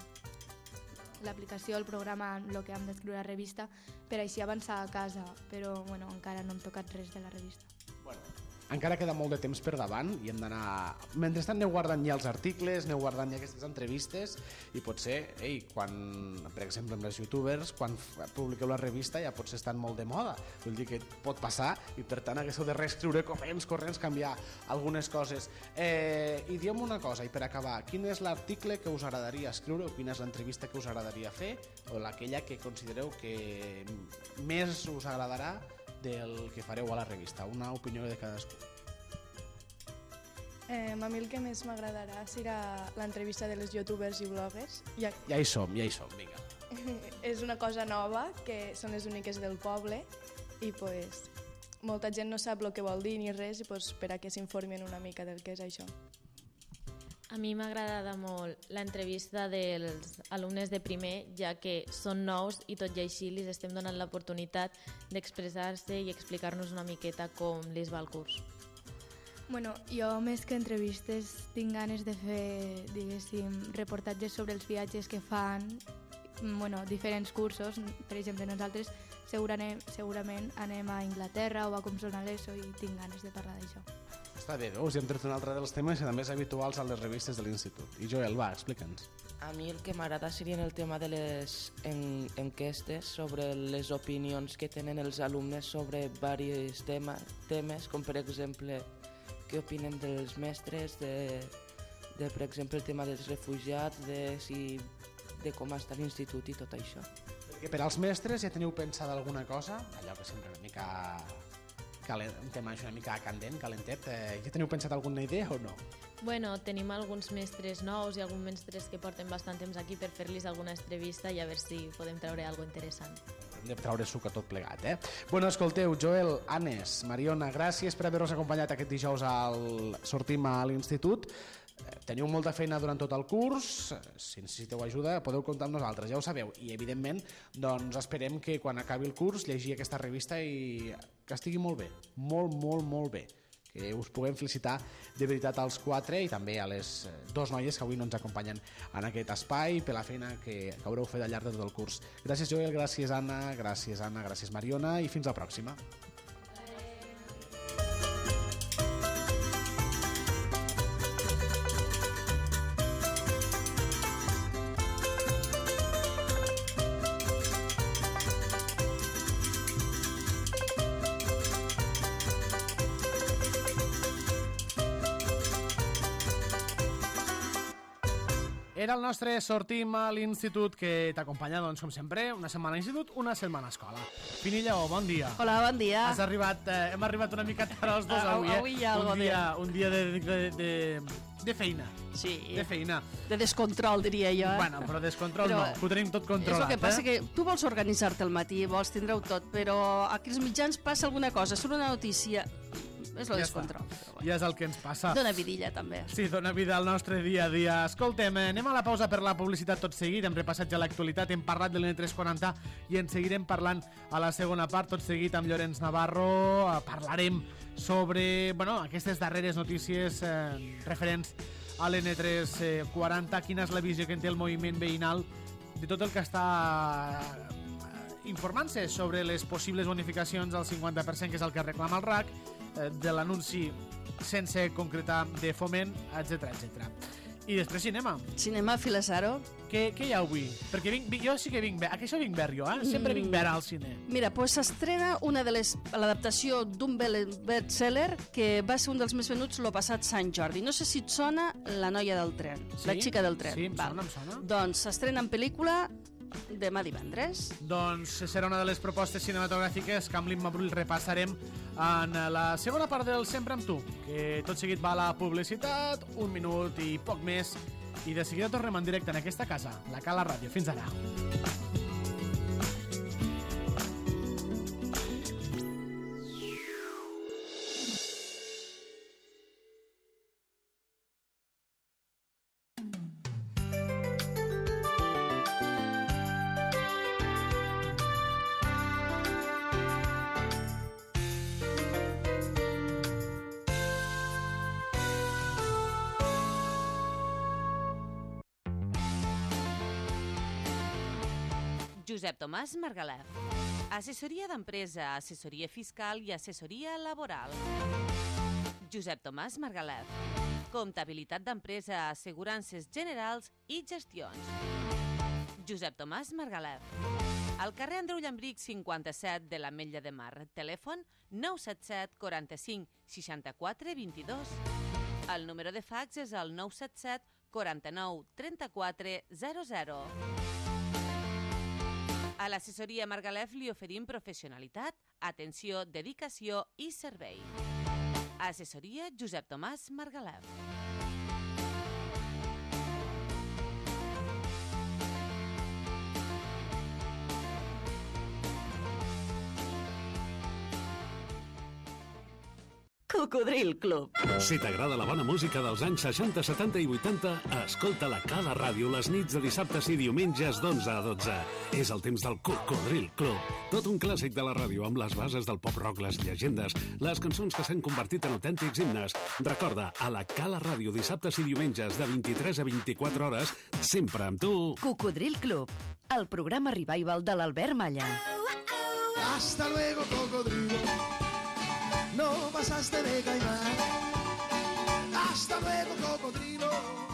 l'aplicació, el programa, el que hem d'escriure a la revista, per així avançar a casa, però bueno, encara no hem tocat res de la revista. Bueno, encara queda molt de temps per davant i hem d'anar... Mentrestant aneu guardant ja els articles, aneu guardant ja aquestes entrevistes i potser, ei, quan, per exemple, amb les youtubers, quan publiqueu la revista ja potser estan molt de moda. Vull dir que pot passar i per tant haguéssiu de reescriure corrents, corrents, canviar algunes coses. Eh, I diem una cosa, i per acabar, quin és l'article que us agradaria escriure o quina és l'entrevista que us agradaria fer o aquella que considereu que més us agradarà del que fareu a la revista, una opinió de cadascú. Eh, a mi el que més m'agradarà serà l'entrevista de les youtubers i bloggers. Ja, ja hi som, ja hi som, vinga. És una cosa nova, que són les úniques del poble i pues, molta gent no sap el que vol dir ni res i pues, per a que s'informin una mica del que és això. A mi m'ha agradat molt l'entrevista dels alumnes de primer, ja que són nous i tot i així li estem donant l'oportunitat d'expressar-se i explicar-nos una miqueta com li va el curs. Bueno, jo més que entrevistes tinc ganes de fer, diguéssim, reportatges sobre els viatges que fan, bueno, diferents cursos. Per exemple, nosaltres segurament, segurament anem a Anglaterra o a com són a l'ESO i tinc ganes de parlar d'això. Està bé, veus, ja hem tret un altre dels temes que també és habituals a les revistes de l'institut. I Joel, va, explica'ns. A mi el que m'agrada seria el tema de les en, enquestes sobre les opinions que tenen els alumnes sobre diversos tema, temes, com per exemple què opinen dels mestres, de, de per exemple el tema dels refugiats, de, si, de com està l'institut i tot això. Perquè per als mestres ja teniu pensat alguna cosa, allò que sempre una mica... Calent, un tema una mica candent, calentet. Eh, ja teniu pensat alguna idea o no? Bueno, tenim alguns mestres nous i alguns mestres que porten bastant temps aquí per fer-los alguna entrevista i a veure si podem treure alguna interessant. Hem de treure suc a tot plegat, eh? Bueno, escolteu, Joel, Anes, Mariona, gràcies per haver-nos acompanyat aquest dijous al Sortim a l'Institut. Teniu molta feina durant tot el curs, si necessiteu ajuda podeu comptar amb nosaltres, ja ho sabeu, i evidentment doncs esperem que quan acabi el curs llegir aquesta revista i que estigui molt bé, molt, molt, molt bé, que us puguem felicitar de veritat als quatre i també a les dos noies que avui no ens acompanyen en aquest espai per la feina que, que haureu fet al llarg de tot el curs. Gràcies Joel, gràcies Anna, gràcies Anna, gràcies Mariona i fins la pròxima. Era el nostre Sortim a l'Institut que t'acompanya, doncs, com sempre, una setmana a l'institut, una setmana a escola. Finilla, bon dia. Hola, bon dia. Has arribat, eh, hem arribat una mica tard els dos avui, eh? Avui hi ha un algo dia, de... Un dia de, de, de, de feina. Sí. De feina. De descontrol, diria jo. Eh? Bueno, però descontrol però no, que ho tenim tot controlat. És el que passa, eh? que tu vols organitzar-te al matí, vols tindre-ho tot, però aquí als mitjans passa alguna cosa, surt una notícia... És el ja descontrol. Bueno. Ja és el que ens passa. Dóna vidilla, també. Sí, dóna vida al nostre dia a dia. Escoltem, anem a la pausa per la publicitat tot seguit. Hem repassat ja l'actualitat, hem parlat de l'N tres quaranta i en seguirem parlant a la segona part. Tot seguit amb Llorenç Navarro parlarem sobre bueno, aquestes darreres notícies eh, referents a l'N tres quaranta. Quina és la visió que en té el moviment veïnal de tot el que està informant-se sobre les possibles bonificacions al cinquanta per cent, que és el que reclama el R A C, de l'anunci sense concretar de Foment, etcètera, etcètera. I després cinema. Cinema Filasaro. Què, què hi ha avui? Perquè vinc, jo sí que vinc bé. A què això vinc bé jo, eh? Sempre vinc bé al cine. Mira, pues s'estrena una de les l'adaptació d'un bestseller que va ser un dels més venuts el passat Sant Jordi. No sé si et sona La noia del tren, sí? La xica del tren. Sí, em Val. sona, em sona. Doncs s'estrena en pel·lícula demà divendres. Doncs serà una de les propostes cinematogràfiques que amb l'Imma Brull repassarem en la segona part del Sempre amb tu, que tot seguit va a la publicitat, un minut i poc més, i de seguida tornem en directe en aquesta casa, la Cala Ràdio. Fins ara. Josep Tomàs Margalef. Assessoria d'empresa, assessoria fiscal i assessoria laboral. Josep Tomàs Margalef. Comptabilitat d'empresa, assegurances generals i gestions. Josep Tomàs Margalef. Al carrer Andreu Llambric cinquanta-set de l'Ametlla de Mar. Telèfon nou set set quaranta-cinc seixanta-quatre vint-i-dos. El número de fax és el nou set set quaranta-nou trenta-quatre zero zero. A l'assessoria Margalef li oferim professionalitat, atenció, dedicació i servei. Assessoria Josep Tomàs Margalef. Cocodril Club. Si t'agrada la bona música dels anys seixanta, setanta i vuitanta, escolta la Cala Ràdio les nits de dissabtes i diumenges d'onze a dotze. És el temps del Cocodril Club. Tot un clàssic de la ràdio amb les bases del pop-rock, les llegendes, les cançons que s'han convertit en autèntics himnes. Recorda, a la Cala Ràdio dissabtes i diumenges de vint-i-tres a vint-i-quatre hores, sempre amb tu. Cocodril Club, el programa revival de l'Albert Malla. Hasta luego, cocodrilo. No pasaste de caimán. Hasta luego, cocodrilo.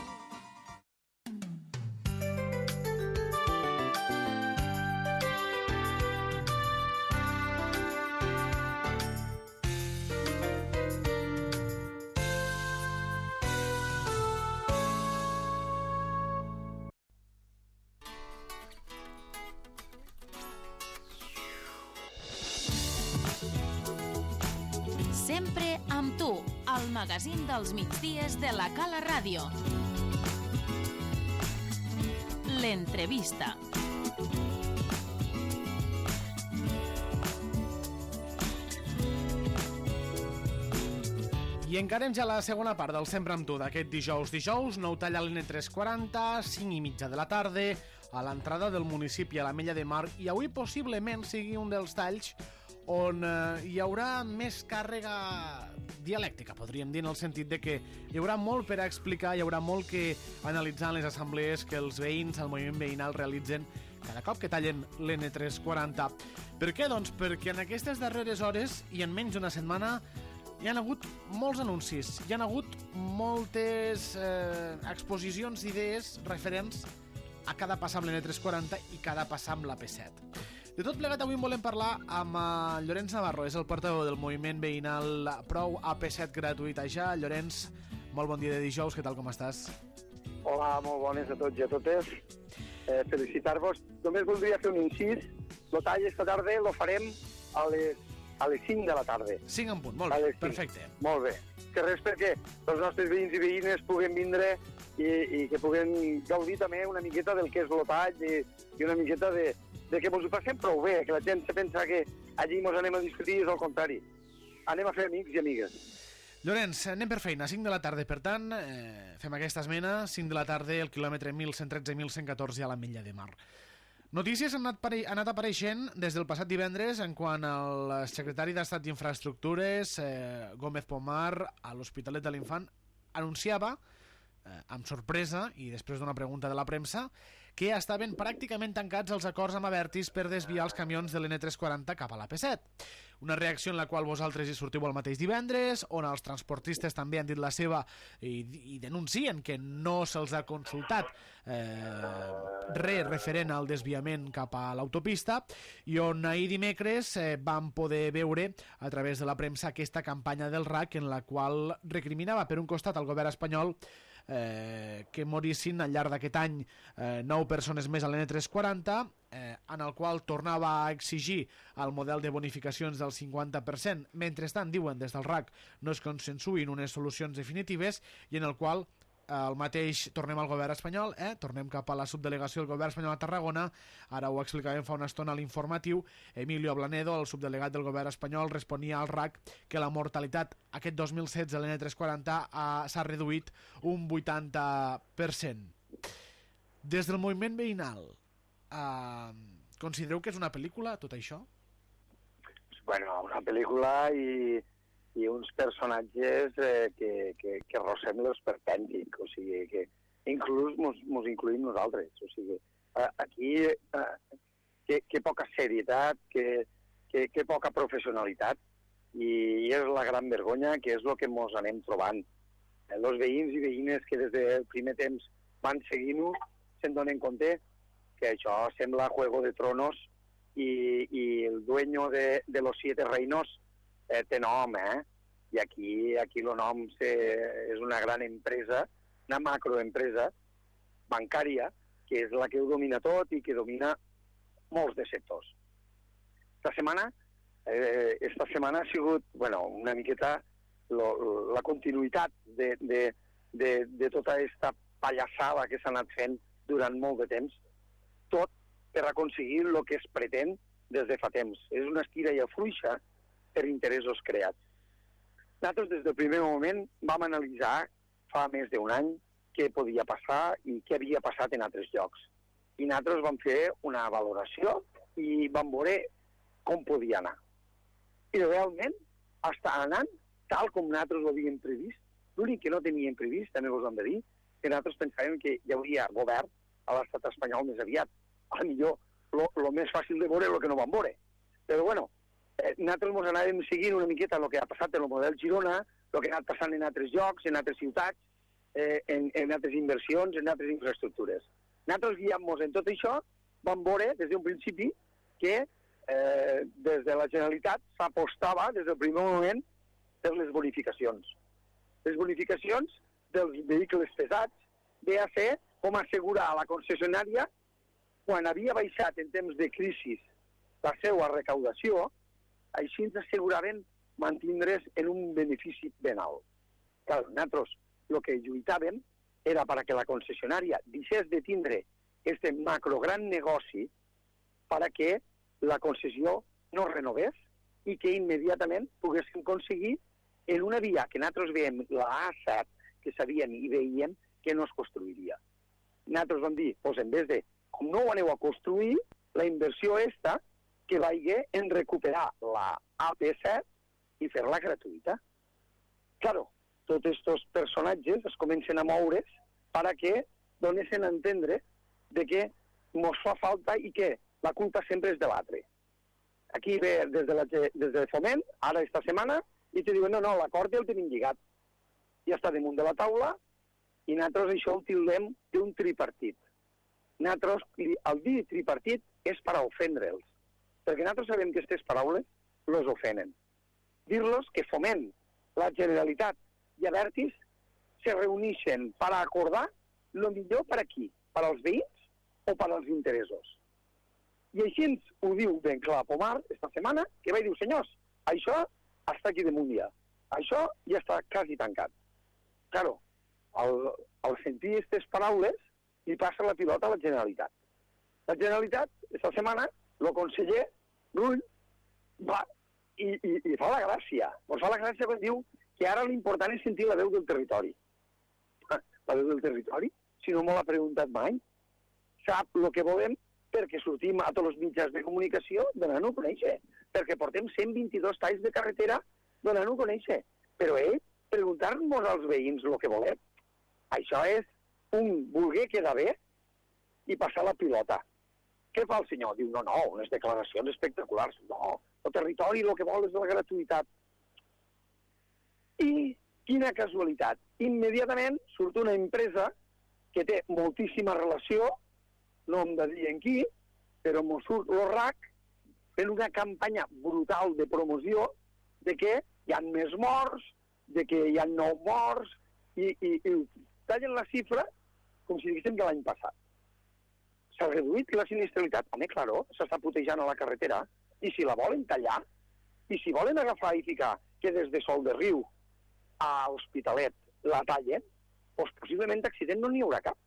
Sempre amb tu, al magazín dels migdies de la Cala Ràdio. L'entrevista. I encarem ja la segona part del Sempre amb tu d'aquest dijous. Dijous, nou talla a l'N tres quaranta, cinc i mitja de la tarda, a l'entrada del municipi a l'Ametlla de Mar, i avui possiblement sigui un dels talls on eh, hi haurà més càrrega dialèctica, podríem dir, en el sentit de que hi haurà molt per a explicar, hi haurà molt que analitzar en les assemblees que els veïns, el moviment veïnal, realitzen cada cop que tallen l'N tres quaranta. Per què? Doncs perquè en aquestes darreres hores i en menys d'una setmana hi ha hagut molts anuncis, hi ha hagut moltes eh, exposicions d'idees referents a cada passar amb l'N tres quaranta i cada passar amb la P set. De tot plegat, avui en volem parlar amb uh, Llorenç Navarro, és el portaveu del moviment veïnal Prou A P set gratuïta ja. Llorenç, molt bon dia de dijous, què tal, com estàs? Hola, molt bones a tots i a totes. Eh, felicitar-vos. Només voldria fer un incís. El tall esta tarda lo farem a les, a les cinc de la tarda. cinc en punt, molt bé, perfecte. Molt bé. Que res perquè els nostres veïns i veïnes puguen vindre i, i que puguen gaudir també una miqueta del que és el tall i, i una miqueta de... de que ens ho passem prou bé, que la gent se pensa que allí ens anem a discutir, és al contrari. Anem a fer amics i amigues. Llorenç, anem per feina, cinc de la tarda, per tant, eh, fem aquesta esmena, cinc de la tarda, el quilòmetre mil cent tretze mil cent catorze a l'Ametlla de Mar. Notícies han anat, pare... han anat apareixent des del passat divendres en quan el secretari d'Estat d'Infraestructures, eh, Gómez Pomar, a l'Hospitalet de l'Infant, anunciava, eh, amb sorpresa, i després d'una pregunta de la premsa, que estaven pràcticament tancats els acords amb Abertis per desviar els camions de l'N tres quaranta cap a la P set. Una reacció en la qual vosaltres hi sortiu el mateix divendres, on els transportistes també han dit la seva i, i denuncien que no se'ls ha consultat eh, res referent al desviament cap a l'autopista, i on ahir dimecres eh, vam poder veure a través de la premsa aquesta campanya del R A C en la qual recriminava per un costat al govern espanyol Eh, que morissin al llarg d'aquest any eh, nou persones més a l'N tres quaranta, eh, en el qual tornava a exigir el model de bonificacions del cinquanta per cent. Mentrestant, diuen des del R A C, no es consensuïn unes solucions definitives, i en el qual el mateix, tornem al govern espanyol, eh? tornem cap a la subdelegació del govern espanyol a Tarragona. Ara ho explicàvem fa una estona a l'informatiu. Emilio Ablanedo, el subdelegat del govern espanyol, responia al R A C que la mortalitat aquest dos mil setze a l'N tres quaranta s'ha reduït un vuitanta per cent. Des del moviment veïnal, eh, considereu que és una pel·lícula tot això? Bueno, una pel·lícula i... i uns personatges eh, que, que, que rossem l'esperpèntic, o sigui, que inclús mos, mos incluïm nosaltres, o sigui, eh, aquí eh, que, que poca serietat, que, que, que poca professionalitat, i, i és la gran vergonya que és el que mos anem trobant. Eh, els veïns i veïnes que des del primer temps van seguint-ho se'n donen compte que això sembla Juego de Tronos i, i el dueño de, de los siete reinos Eh, té nom, eh? I aquí, aquí el nom se, és una gran empresa, una macroempresa bancària, que és la que ho domina tot i que domina molts de sectors. Esta setmana, eh, esta setmana ha sigut, bueno, una miqueta lo, la continuïtat de, de, de, de tota aquesta pallassada que s'ha anat fent durant molt de temps, tot per aconseguir el que es pretén des de fa temps. És una estira i afluixa per interessos creats. Nosaltres, des del primer moment, vam analitzar fa més d'un any què podia passar i què havia passat en altres llocs. I nosaltres vam fer una valoració i vam veure com podia anar. I realment està anant tal com nosaltres ho havíem previst. L'únic que no teníem previst, també us hem de dir, que nosaltres pensàvem que hi hauria govern a l'estat espanyol més aviat. A millor, el més fàcil de veure és el que no vam veure. Però, bueno, Eh, nosaltres ens anàvem seguint una miqueta el que ha passat en el model Girona, el que ha anat passant en altres llocs, en altres ciutats, eh, en, en altres inversions, en altres infraestructures. Nosaltres guiant-nos en tot això, vam veure des d'un principi que eh, des de la Generalitat s'apostava des del primer moment per les bonificacions. Les bonificacions dels vehicles pesats ve a ser com assegurar a la concessionària, quan havia baixat en temps de crisi la seva recaudació, així ens asseguraven mantindre's en un benefici ben alt. Clar, nosaltres el que lluitàvem era perquè la concessionària deixés de tindre aquest macrogran negoci perquè la concessió no renovés i que immediatament poguéssim aconseguir en una via que nosaltres veiem, la A set, que sabíem i veiem que no es construiria. Nosaltres vam dir, doncs en vez de, com no ho aneu a construir, la inversió esta que vagi en recuperar la A P set i fer-la gratuïta. Claro, tots aquests personatges es comencen a moure's perquè donessin a entendre de que mos fa falta i que la culpa sempre és de l'altre. Aquí ve des de, la, des de Foment, ara esta setmana, i te diuen, no, no, l'acord ja el tenim lligat. Ja està damunt de la taula i nosaltres això el tildem d'un tripartit. Nosaltres, el dir tripartit és per a ofendre'ls, perquè nosaltres sabem que aquestes paraules los ofenen. Dir-los que Foment, la Generalitat i Abertis se reuneixen per a acordar el millor per a qui? Per als veïns o per als interessos? I així ens ho diu ben clar Pomar esta setmana, que va dir, senyors, això està aquí damunt ja. Això ja està quasi tancat. Claro, al, al sentir aquestes paraules, li passa la pilota a la Generalitat. La Generalitat, esta setmana, el conseller Rull va i, i, i fa la gràcia. Pues fa la gràcia quan diu que ara l'important és sentir la veu del territori. La veu del territori? Si no m'ho l'ha preguntat mai. Sap el que volem perquè sortim a tots els mitjans de comunicació donant-ho a conèixer. Perquè portem cent vint-i-dos talls de carretera donant-ho a conèixer. Però ell, preguntar-nos als veïns el que volem, això és un voler quedar bé i passar la pilota. Què fa el senyor? Diu, no, no, unes declaracions espectaculars. No, el territori el que vol és la gratuïtat. I quina casualitat. Immediatament surt una empresa que té moltíssima relació, no hem de dir en qui, però m'ho surt l'O R A C fent una campanya brutal de promoció de que hi ha més morts, de que hi ha nou morts, i, i, i tallen la xifra com si diguéssim de l'any passat. S'ha reduït la sinistralitat? Home, claro, s'està putejant a la carretera, i si la volen tallar, i si volen agafar i ficar que des de Sol de Riu a Hospitalet la tallen, doncs possiblement d'accident no n'hi haurà cap.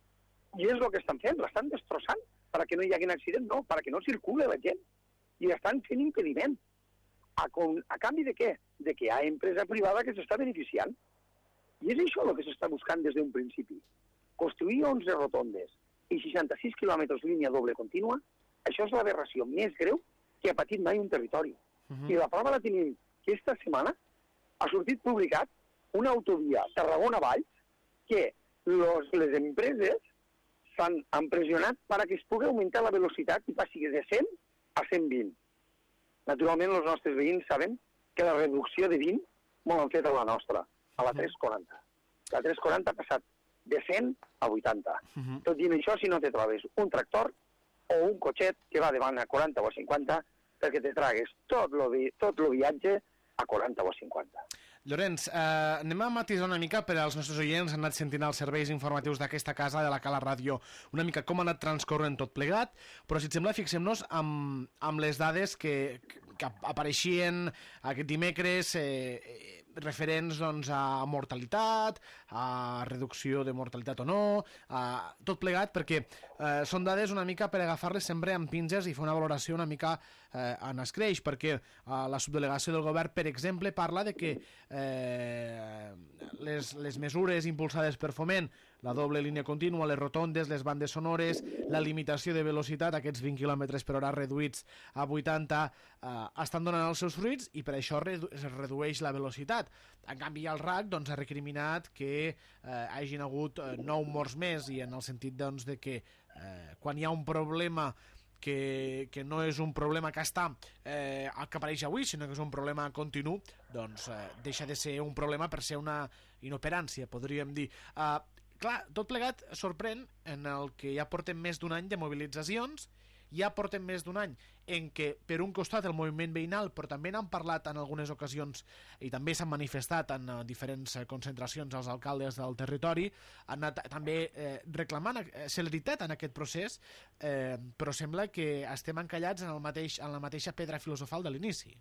I és el que estan fent, l'estan destrossant perquè no hi hagi accident, no, perquè no circule la gent. I estan fent impediment. A, com, a canvi de què? De que hi ha empresa privada que s'està beneficiant. I és això el que s'està buscant des d'un principi. Construir onze rotondes i seixanta-sis quilòmetres línia doble contínua, això és l'aberració més greu que ha patit mai un territori. Uh-huh. I la prova la tenim que esta setmana ha sortit publicat una autovia Tarragona-Valls que los, les empreses s'han empressionat perquè es pugui augmentar la velocitat i passi de cent a cent vint. Naturalment, els nostres veïns saben que la reducció de vint molt han fet a la nostra, a la tres quaranta. La tres quaranta ha passat de cent a vuitanta. Uh-huh. Tot dient això, si no te trobes un tractor o un cotxet que va davant a quaranta o a cinquanta perquè te tragues tot el vi tot lo viatge a quaranta o a cinquanta. Llorenç, eh, anem a matisar una mica per als nostres oients, han anat sentint els serveis informatius d'aquesta casa, de la Cala Ràdio, una mica com ha anat transcorrent tot plegat, però si et sembla fixem-nos amb, amb les dades que, que apareixien aquest dimecres, eh, referents doncs, a mortalitat, a reducció de mortalitat o no, a tot plegat, perquè eh, són dades una mica per agafar-les sempre amb pinces i fer una valoració una mica eh, en escreix, perquè eh, la subdelegació del govern, per exemple, parla de que eh, les, les mesures impulsades per Foment, la doble línia contínua, les rotondes, les bandes sonores, la limitació de velocitat, aquests vint quilòmetres per hora reduïts a vuitanta, eh, estan donant els seus fruits i per això redu es redueix la velocitat. En canvi, el R A C doncs, ha recriminat que eh, hagin hagut eh, nou morts més i en el sentit doncs, de que eh, quan hi ha un problema que, que no és un problema que està eh, que apareix avui, sinó que és un problema continu, doncs eh, deixa de ser un problema per ser una inoperància, podríem dir. Eh, clar, tot plegat sorprèn en el que ja portem més d'un any de mobilitzacions, ja portem més d'un any en què, per un costat, el moviment veïnal, però també n'han parlat en algunes ocasions i també s'han manifestat en uh, diferents uh, concentracions als alcaldes del territori, han anat també eh, reclamant eh, celeritat en aquest procés, eh, però sembla que estem encallats en, el mateix, en la mateixa pedra filosofal de l'inici.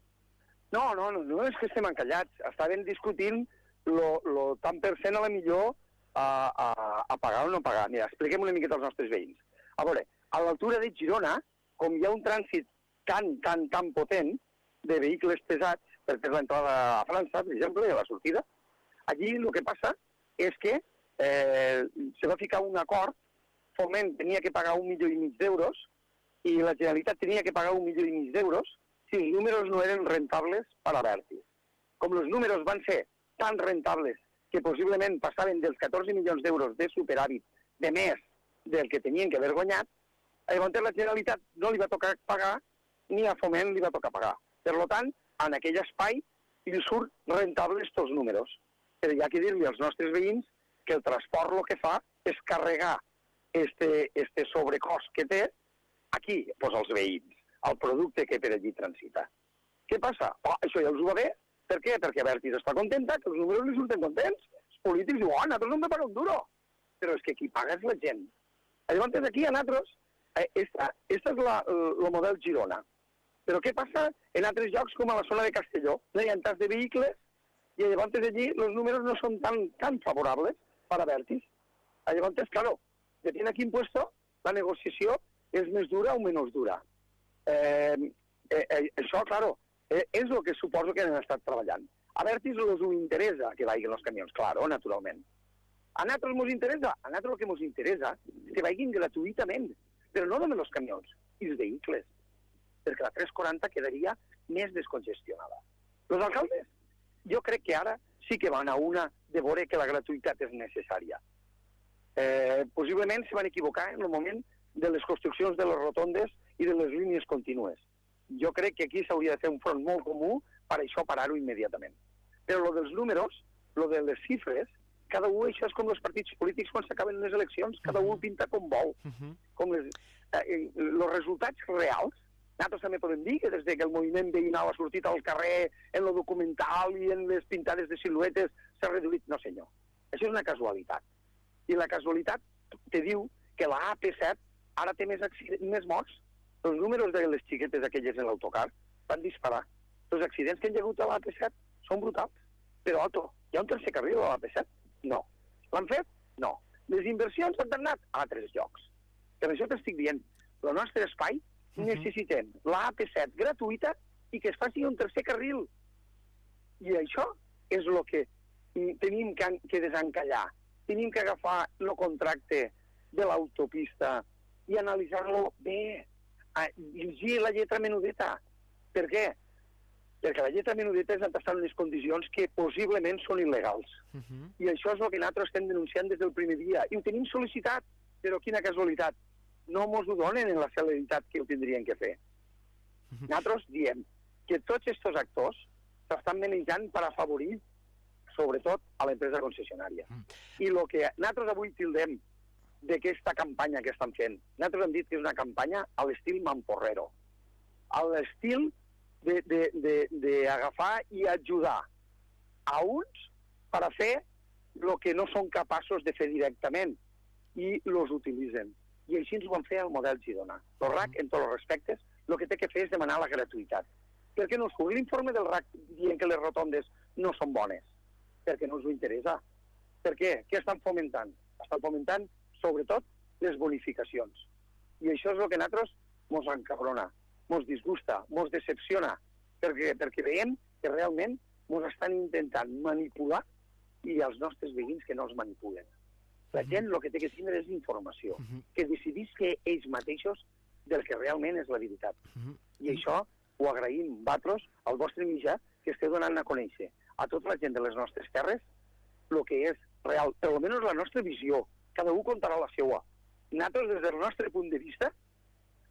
No, no, no, no és que estem encallats. Estaven discutint lo, lo tant per cent a la millor a, a, a pagar o no pagar. Mira, expliquem una miqueta als nostres veïns. A veure, a l'altura de Girona, com hi ha un trànsit tan, tan, tan potent de vehicles pesats, perquè és l'entrada a França, per exemple, i a la sortida, allí el que passa és que eh, se va ficar un acord, Foment tenia que pagar un milió i mig d'euros i la Generalitat tenia que pagar un milió i mig d'euros si els números no eren rentables per a Abertis. Com els números van ser tan rentables que possiblement passaven dels catorze milions d'euros de superàvit de més del que tenien que haver guanyat, llavors la Generalitat no li va tocar pagar ni a Foment li va tocar pagar. Per tant, en aquell espai li surt rentable estos números. Però hi ha que dir-li als nostres veïns que el transport el que fa és carregar este, este sobrecost que té aquí, doncs als veïns, al producte que per allí transita. Què passa? Oh, això ja us ho va bé. Per què? Perquè Abertis està contenta, que els números li surten contents. Els polítics diuen, oh, a nosaltres no me paga un duro. Però és que qui paga és la gent. Llavors, aquí a nosaltres, Esta, esta és la, el model Girona. Però què passa en altres llocs com a la zona de Castelló? No hi ha tants de vehicles i llavors allí els números no són tan, tan favorables per a Abertis. Llavors, claro, depèn a quin puesto la negociació és més dura o menys dura. Eh, eh, eh, això, claro, eh, és el que suposo que han estat treballant. A Abertis els ho interessa que vagin els camions, claro, naturalment. A nosaltres ens interessa, a nosaltres el que ens interessa és que vagin gratuïtament. Però no només els camions, i els vehicles, perquè la tres quaranta quedaria més descongestionada. Els alcaldes, jo crec que ara sí que van a una de veure que la gratuïtat és necessària. Eh, possiblement se van equivocar en el moment de les construccions de les rotondes i de les línies contínues. Jo crec que aquí s'hauria de fer un front molt comú per això parar-ho immediatament. Però lo dels números, lo de les xifres, cada un, això és com els partits polítics quan s'acaben les eleccions, cada un pinta com vol. Uh-huh. Com les, eh, els resultats reals, nosaltres també podem dir que des que el moviment veïnal ha sortit al carrer, en lo documental i en les pintades de siluetes s'ha reduït. No, senyor. Això és una casualitat. I la casualitat te diu que la A P set ara té més, més morts. Els números de les xiquetes aquelles en l'autocar van disparar. Els accidents que hi ha hagut a l'A P set són brutals. Però, alto, hi ha un tercer carril a l'A P set? No. L'han fet? No. Les inversions han anat a altres llocs. Per això t'estic dient, el nostre espai uh-huh. necessitem l'A P set gratuïta i que es faci un tercer carril. I això és el que tenim que, que desencallar. Tenim que agafar el contracte de l'autopista i analitzar-lo bé, a llegir la lletra menudeta. Per què? Perquè la lletra menudeta és estar en unes condicions que possiblement són il·legals. Uh-huh. I això és el que nosaltres estem denunciant des del primer dia. I ho tenim sol·licitat, però quina casualitat. No ens ho donen en la celeritat que ho tindrien que fer. Uh-huh. Nosaltres diem que tots aquests actors s'estan manejant per afavorir, sobretot, a l'empresa concessionària. Uh-huh. I el que nosaltres avui tildem d'aquesta campanya que estan fent, nosaltres hem dit que és una campanya a l'estil Mamporrero, a l'estil d'agafar i ajudar a uns per a fer el que no són capaços de fer directament i els utilitzen. I així ens ho van fer al model Girona. El R A C, en tots els respectes, el que té que fer és demanar la gratuïtat. Per què no es pugui l'informe del R A C dient que les rotondes no són bones? Perquè no us ho interessa. Per què? Què estan fomentant? Estan fomentant, sobretot, les bonificacions. I això és el que a nosaltres ens encabrona, ens disgusta, ens decepciona, perquè, perquè veiem que realment ens estan intentant manipular i els nostres veïns que no els manipulen. La gent el que té que tindre és informació, que decidís que ells mateixos del que realment és la veritat. I això ho agraïm, vosaltres, al vostre mitjà, que esteu donant a conèixer a tota la gent de les nostres terres el que és real, per almenys la nostra visió. Cada un contarà la seva. Nosaltres, des del nostre punt de vista,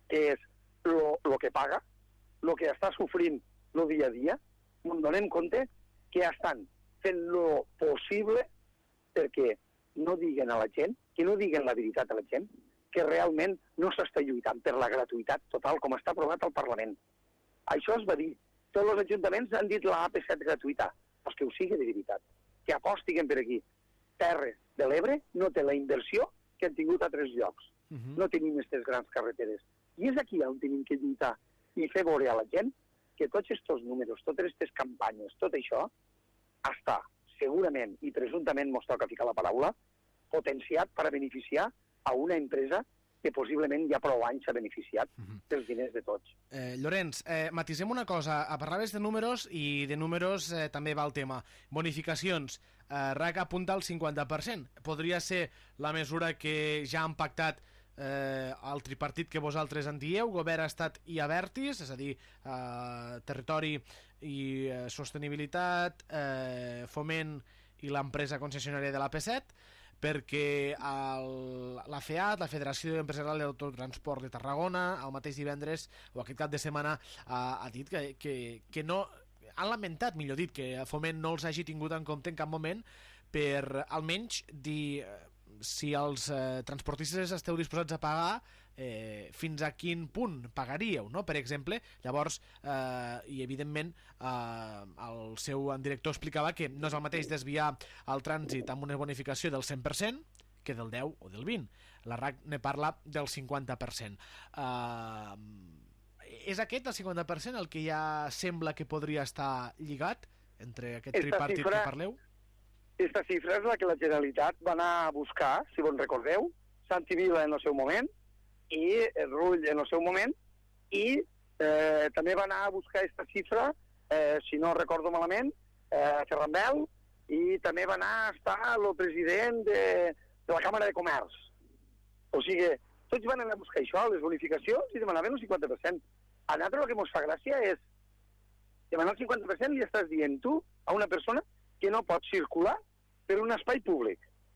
que és el que paga, el que està sofrint el dia a dia, ens donem compte que estan fent el possible perquè no diguen a la gent, que no diguen la veritat a la gent, que realment no s'està lluitant per la gratuïtat total com està aprovat al Parlament. Això es va dir. Tots els ajuntaments han dit la A P set gratuïta. Doncs que ho sigui de veritat. Que apostiguen per aquí. Terres de l'Ebre no té la inversió que han tingut a tres llocs. Uh-huh. No tenim aquestes grans carreteres. I és aquí on tenim que lluitar i fer veure a la gent que tots aquests números, totes aquestes campanyes, tot això, està segurament i presumptament, mos toca ficar la paraula, potenciat per a beneficiar a una empresa que possiblement ja prou anys s'ha beneficiat uh-huh. dels diners de tots. Eh, Llorenç, eh, matisem una cosa. Parlaves de números i de números eh, també va el tema. Bonificacions. Eh, R A C apunta al cinquanta per cent. Podria ser la mesura que ja han pactat eh, el tripartit que vosaltres en dieu, Govern, Estat i Abertis, és a dir, eh, territori i eh, sostenibilitat, eh, foment i l'empresa concessionària de l'A P set, perquè el, la FEAT, la Federació Empresarial d'Autotransport de Tarragona, el mateix divendres o aquest cap de setmana ha, ha dit que, que, que no... han lamentat, millor dit, que Foment no els hagi tingut en compte en cap moment per almenys dir si els eh, transportistes esteu disposats a pagar eh, fins a quin punt pagaríeu, no? Per exemple, llavors, eh, i evidentment eh, el seu director explicava que no és el mateix desviar el trànsit amb una bonificació del cent per cent que del deu o del vint. La R A C ne parla del cinquanta per cent. Eh, és aquest el cinquanta per cent el que ja sembla que podria estar lligat entre aquest tripartit que parleu? Aquesta xifra és la que la Generalitat va anar a buscar, si vos recordeu, Santi Vila en el seu moment i Rull en el seu moment, i eh, també va anar a buscar aquesta xifra, eh, si no recordo malament, eh, Ferran Bel, i també va anar a estar el president de, de la Càmera de Comerç. O sigui, tots van anar a buscar això, les bonificacions, i demanaven el cinquanta per cent. A nosaltres el que ens fa gràcia és demanar el cinquanta per cent i estàs dient tu a una persona que no pot circular per un espai públic.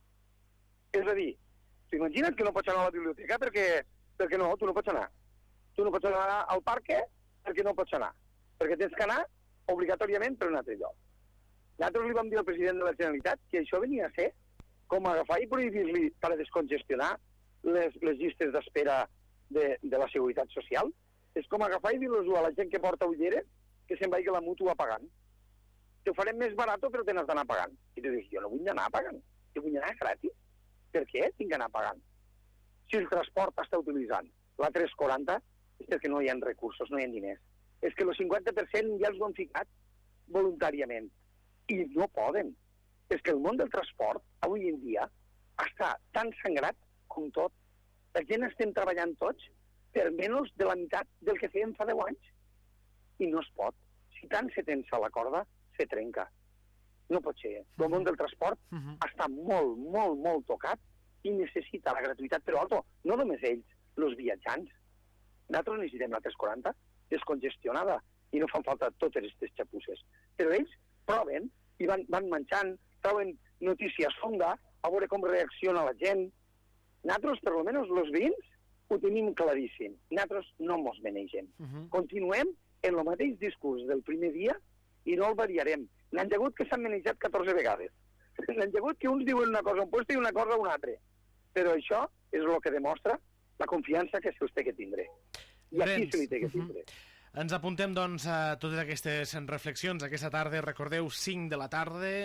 És a dir, t'imagines que no pots anar a la biblioteca perquè, perquè no, tu no pots anar. Tu no pots anar al parc perquè no pots anar. Perquè tens que anar obligatòriament per un altre lloc. Nosaltres li vam dir al president de la Generalitat que això venia a ser com agafar i prohibir-li per a descongestionar les, les llistes d'espera de, de la Seguretat Social. És com agafar i dir-los a la gent que porta ulleres que se'n vagi la mútua pagant. Te ho farem més barat, però te n'has d'anar pagant. I tu dius, jo no vull anar pagant, jo vull anar gratis. Per què tinc d'anar pagant? Si el transport està utilitzant la tres quaranta, és perquè no hi ha recursos, no hi ha diners. És que el cinquanta per cent ja els ho han ficat voluntàriament. I no poden. És que el món del transport, avui en dia, està tan sangrat com tot. La gent estem treballant tots per menys de la meitat del que fèiem fa deu anys. I no es pot. Si tant se tensa la corda, se trenca. No pot ser. El món del transport uh-huh. està molt, molt, molt tocat i necessita la gratuïtat, però alto, no només ells, els viatjants. Nosaltres necessitem la tres quaranta descongestionada i no fan falta totes aquestes xapusses. Però ells proven i van, van menjant, troben notícies fonda, a veure com reacciona la gent. Nosaltres, per almenys, els veïns, ho tenim claríssim. Nosaltres no mos menegem. Uh-huh. Continuem en el mateix discurs del primer dia i no el variarem. N'han hagut que s'han manejat catorze vegades. N'han hagut que uns diuen una cosa a un lloc i una cosa a un altre. Però això és el que demostra la confiança que se'ls té que tindre. I aquí se li té que tindre. Uh-huh. Ens apuntem, doncs, a totes aquestes reflexions. Aquesta tarda, recordeu, cinc de la tarda,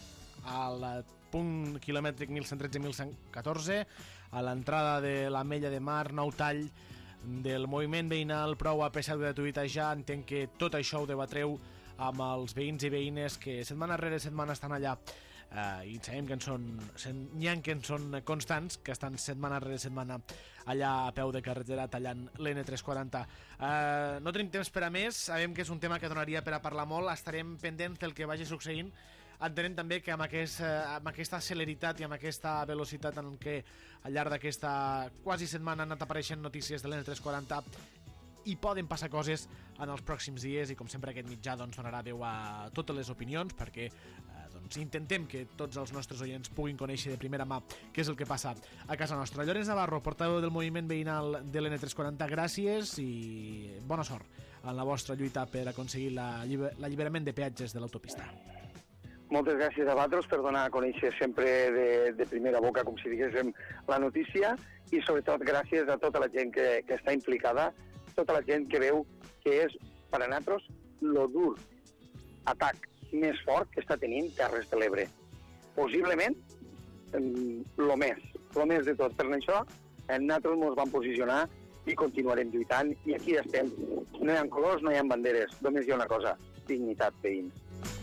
al punt quilomètric mil cent tretze mil cent catorze, a l'entrada de l'Ametlla de Mar, nou tall del moviment veïnal Prou A P set gratuïta. Ja entenc que tot això ho debatreu amb els veïns i veïnes que setmana rere setmana estan allà, eh, i sabem que en són, n'hi ha que en són constants, que estan setmana rere setmana allà a peu de carretera tallant l'N tres quaranta. Eh, no tenim temps per a més, sabem que és un tema que donaria per a parlar molt, estarem pendents del que vagi succeint. Entenem també que amb, aquest, amb aquesta celeritat i amb aquesta velocitat en què al llarg d'aquesta quasi setmana han anat apareixent notícies de l'N tres quaranta, i poden passar coses en els pròxims dies, i com sempre aquest mitjà doncs, donarà veu a totes les opinions perquè eh, doncs, doncs, intentem que tots els nostres oients puguin conèixer de primera mà què és el que passa a casa nostra. Llorenç Navarro, portaveu del moviment veïnal de l'N tres quaranta, gràcies i bona sort en la vostra lluita per aconseguir l'alliberament de peatges de l'autopista. Moltes gràcies a vosaltres per donar a conèixer sempre de, de primera boca, com si diguéssim, la notícia, i sobretot gràcies a tota la gent que, que està implicada, tota la gent que veu que és, per a nosaltres, lo dur atac més fort que està tenint Terres de l'Ebre. Possiblement, lo més, lo més de tot. Per això, nosaltres ens vam posicionar i continuarem lluitant, i aquí estem. No hi ha colors, no hi ha banderes, només hi ha una cosa, dignitat, veïns.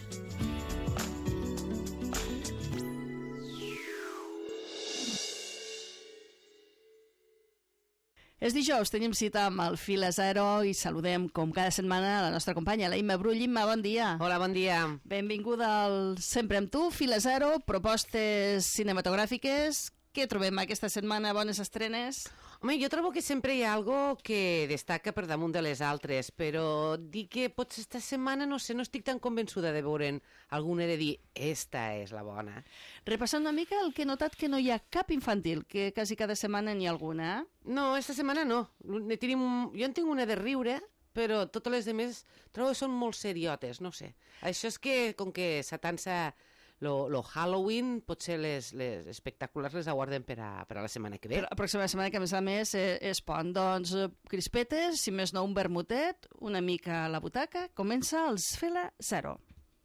És dijous, tenim cita amb el Fil a Zero i saludem, com cada setmana, la nostra companya, la Imma Brull. Imma, bon dia. Hola, bon dia. Benvinguda al Sempre amb tu, Fil a Zero, propostes cinematogràfiques. Què trobem aquesta setmana? Bones estrenes? Home, jo trobo que sempre hi ha algo que destaca per damunt de les altres, però dic que potser esta setmana, no sé, no estic tan convençuda de veure'n alguna de dir, esta és la bona. Repassant una mica, el que he notat que no hi ha cap infantil, que quasi cada setmana n'hi ha alguna. No, esta setmana no. Ne tenim, jo en tinc una de riure, però totes les demés trobo que són molt seriotes, no sé. Això és que, com que s'atansa Lo, lo Halloween, potser les, les espectaculars les aguarden per a, per a la setmana que ve. Per la pròxima setmana, que a més a més eh, és pont. Doncs crispetes, si més no un vermutet, una mica a la butaca, comença els Fil a Zero.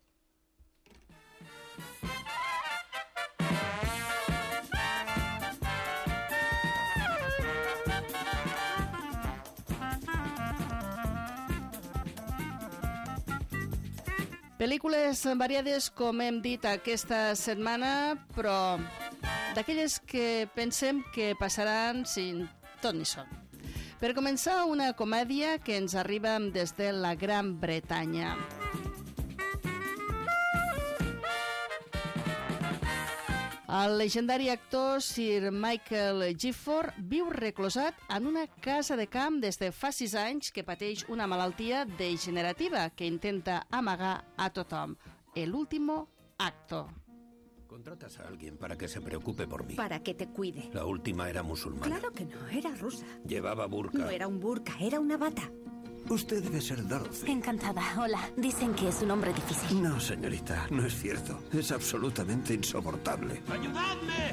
Pel·lícules variades, com hem dit aquesta setmana, però d'aquelles que pensem que passaran sin tot ni són. Per començar, una comèdia que ens arriba des de la Gran Bretanya. El legendari actor Sir Michael Gifford viu reclosat en una casa de camp des de fa sis anys que pateix una malaltia degenerativa que intenta amagar a tothom. El último acto. Contratas a alguien para que se preocupe por mí. Para que te cuide. La última era musulmana. Claro que no, era rusa. Llevaba burka. No era un burka, era una bata. Usted debe ser Dorothy. Encantada, hola. Dicen que es un hombre difícil. No, señorita, no es cierto. Es absolutamente insoportable. ¡Ayudadme!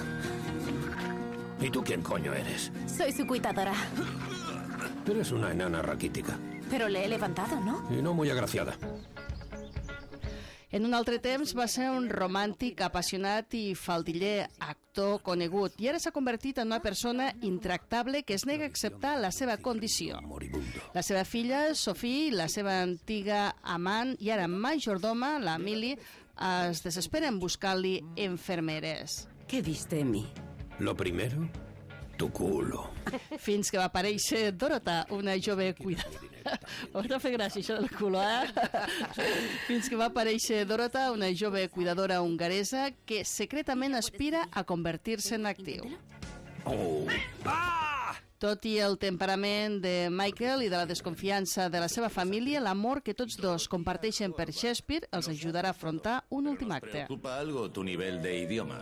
¿Y tú quién coño eres? Soy su cuidadora. Eres una enana raquítica. Pero le he levantado, ¿no? Y no muy agraciada. En un altre temps va ser un romàntic, apassionat i faldiller actor conegut i ara s'ha convertit en una persona intractable que es nega a acceptar la seva condició. La seva filla, Sophie, la seva antiga amant i ara majordoma, la Millie, es desespera en buscar-li enfermeres. ¿Qué viste en mí? Lo primero, tu culo. Fins que va aparèixer Dorota, una jove cuidadora. Ho t'ha fet gràcia, això del culo, eh? Fins que va aparèixer Dorota, una jove cuidadora hongaresa que secretament aspira a convertir-se en actiu. Oh. Ah! Tot i el temperament de Michael i de la desconfiança de la seva família, l'amor que tots dos comparteixen per Shakespeare els ajudarà a afrontar un últim acte. ¿Preocupa algo tu nivel de idioma?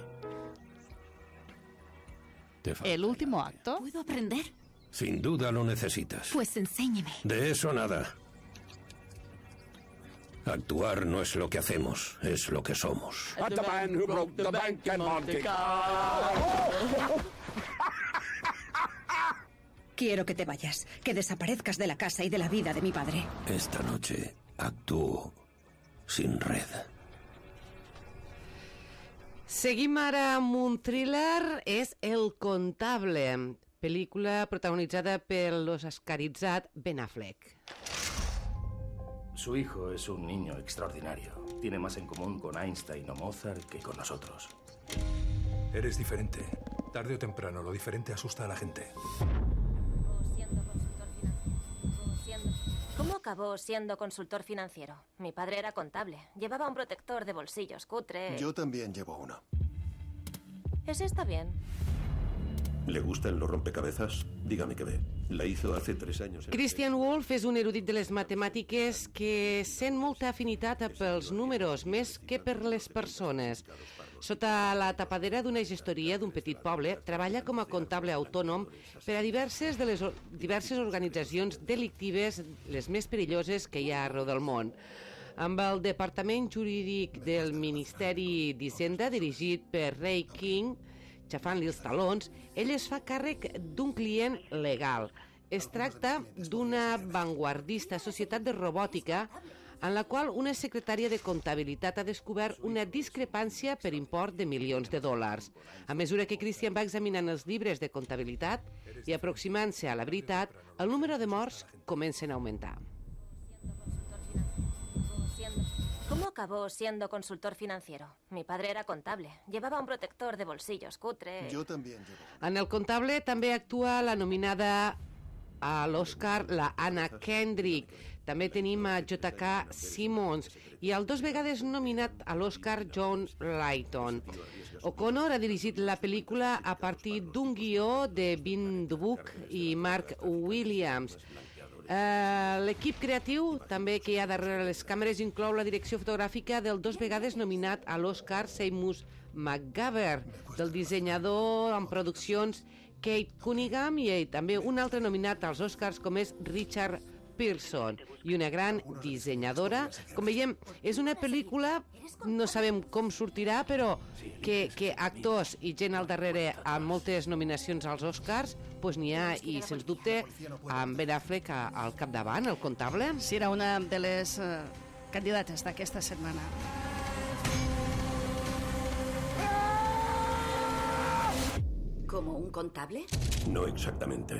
El último acto. ¿Puedo aprender? Sin duda lo necesitas. Pues enséñeme. De eso nada. Actuar no es lo que hacemos, es lo que somos. At the man who broke the bank in Monte Carlo. Quiero que te vayas, que desaparezcas de la casa y de la vida de mi padre. Esta noche actúo sin red. Seguim ara amb un thriller, és El Contable, pel·lícula protagonitzada pel oscaritzat Ben Affleck. Su hijo es un niño extraordinario. Tiene más en común con Einstein o Mozart que con nosotros. Eres diferente. Tarde o temprano, lo diferente asusta a la gente. ¿Cómo acabó siendo consultor financiero? Mi padre era contable. Llevaba un protector de bolsillos cutre. Yo también llevo uno. Ese está bien. ¿Le gustan los rompecabezas? Dígame qué ve. La hizo hace tres años. Christian Wolff és un erudit de les matemàtiques que sent molta afinitat pels números, més que per les persones. Sota la tapadera d'una gestoria d'un petit poble, treballa com a comptable autònom per a diverses de les diverses organitzacions delictives, les més perilloses que hi ha arreu del món. Amb el departament jurídic del Ministeri d'Hisenda, dirigit per Ray King, xafant-li els talons, ell es fa càrrec d'un client legal. Es tracta d'una vanguardista societat de robòtica en la qual una secretària de comptabilitat ha descobert una discrepància per import de milions de dòlars. A mesura que Christian va examinant els llibres de comptabilitat i aproximant-se a la veritat, el número de morts comencen a augmentar. ¿Cómo acabó siendo consultor financiero? Mi padre era contable. Llevaba un protector de bolsillos cutre. Yo también llevo. En el comptable també actua la nominada a l'Oscar, la Anna Kendrick. També tenim a J K Simmons i el dos vegades nominat a l'Oscar John Layton. O'Connor ha dirigit la pel·lícula a partir d'un guió de Vin Dubuc i Mark Williams. Uh, L'equip creatiu, també que hi ha darrere les càmeres, inclou la direcció fotogràfica del dos vegades nominat a l'Oscar Seamus McGavher, del dissenyador en produccions Kate Cunningham i també un altre nominat als Oscars com és Richard Pearson i una gran dissenyadora. Com veiem, és una pel·lícula, no sabem com sortirà, però que, que actors i gent al darrere amb moltes nominacions als Oscars, doncs n'hi ha, i sens dubte amb Ben Affleck al capdavant, el comptable. Sí, era una de les uh, candidates d'aquesta setmana. ¿Como un contable? No exactamente.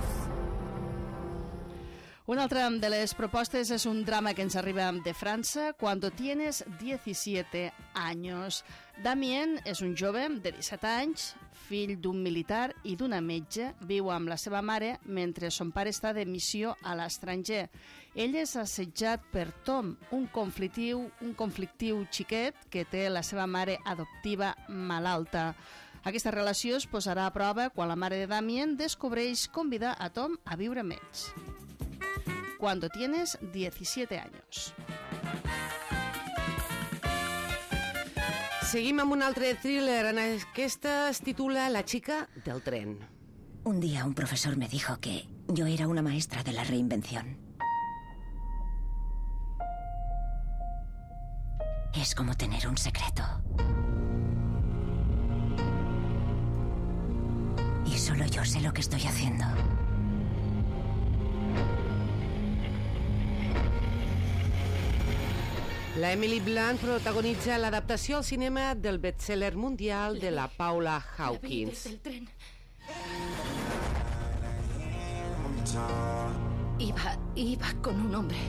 Una altra de les propostes és un drama que ens arriba de França, Cuando tienes diecisiete años. Damien és un jove de disset anys, fill d'un militar i d'una metge, viu amb la seva mare mentre son pare està de missió a l'estranger. Ell és assetjat per Tom, un conflictiu, un conflictiu xiquet que té la seva mare adoptiva malalta. Aquesta relació es posarà a prova quan la mare de Damien descobreix convidar a Tom a viure amb ells. Cuando tienes diecisiete años. Seguim amb un altre thriller. En aquesta es titula La chica del tren. Un día un profesor me dijo que yo era una maestra de la reinvención. Es como tener un secreto. Y solo yo sé lo que estoy haciendo. La Emily Blunt protagonitza l'adaptació al cinema del bestseller mundial de la Paula Hawkins. Iba, iba con un hombre.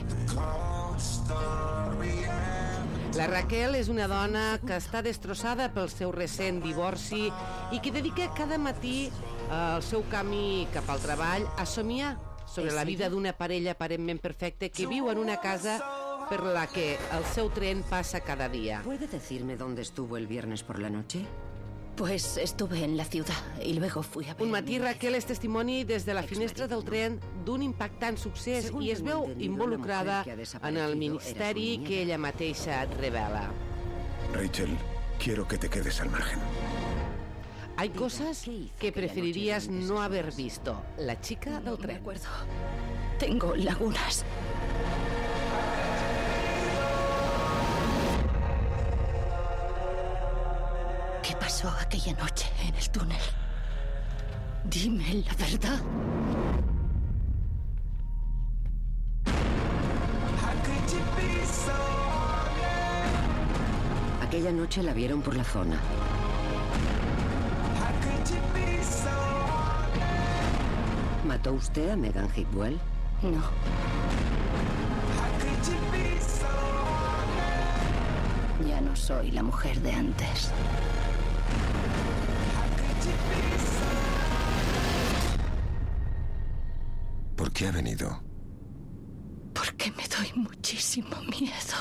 La Raquel és una dona que està destrossada pel seu recent divorci i que dedica cada matí el seu camí cap al treball a somiar sobre la vida d'una parella aparentment perfecta que viu en una casa per la que el seu tren passa cada dia. ¿Puede decirme dónde estuvo el viernes por la noche? Pues estuve en la ciudad y luego fui a ver... Un matí Raquel és testimoni des de la finestra del tren d'un impactant succés i es veu involucrada en el ministeri que ella mateixa revela. Rachel, quiero que te quedes al margen. Hay cosas que preferirías no haber visto. La chica del tren. No me acuerdo. Tengo lagunas. ¿Qué pasó aquella noche en el túnel? Dime la verdad. Aquella noche la vieron por la zona. ¿Mató usted a Megan Hickwell? No. Ya no soy la mujer de antes. ¿Por qué ha venido? Porque me doy muchísimo miedo.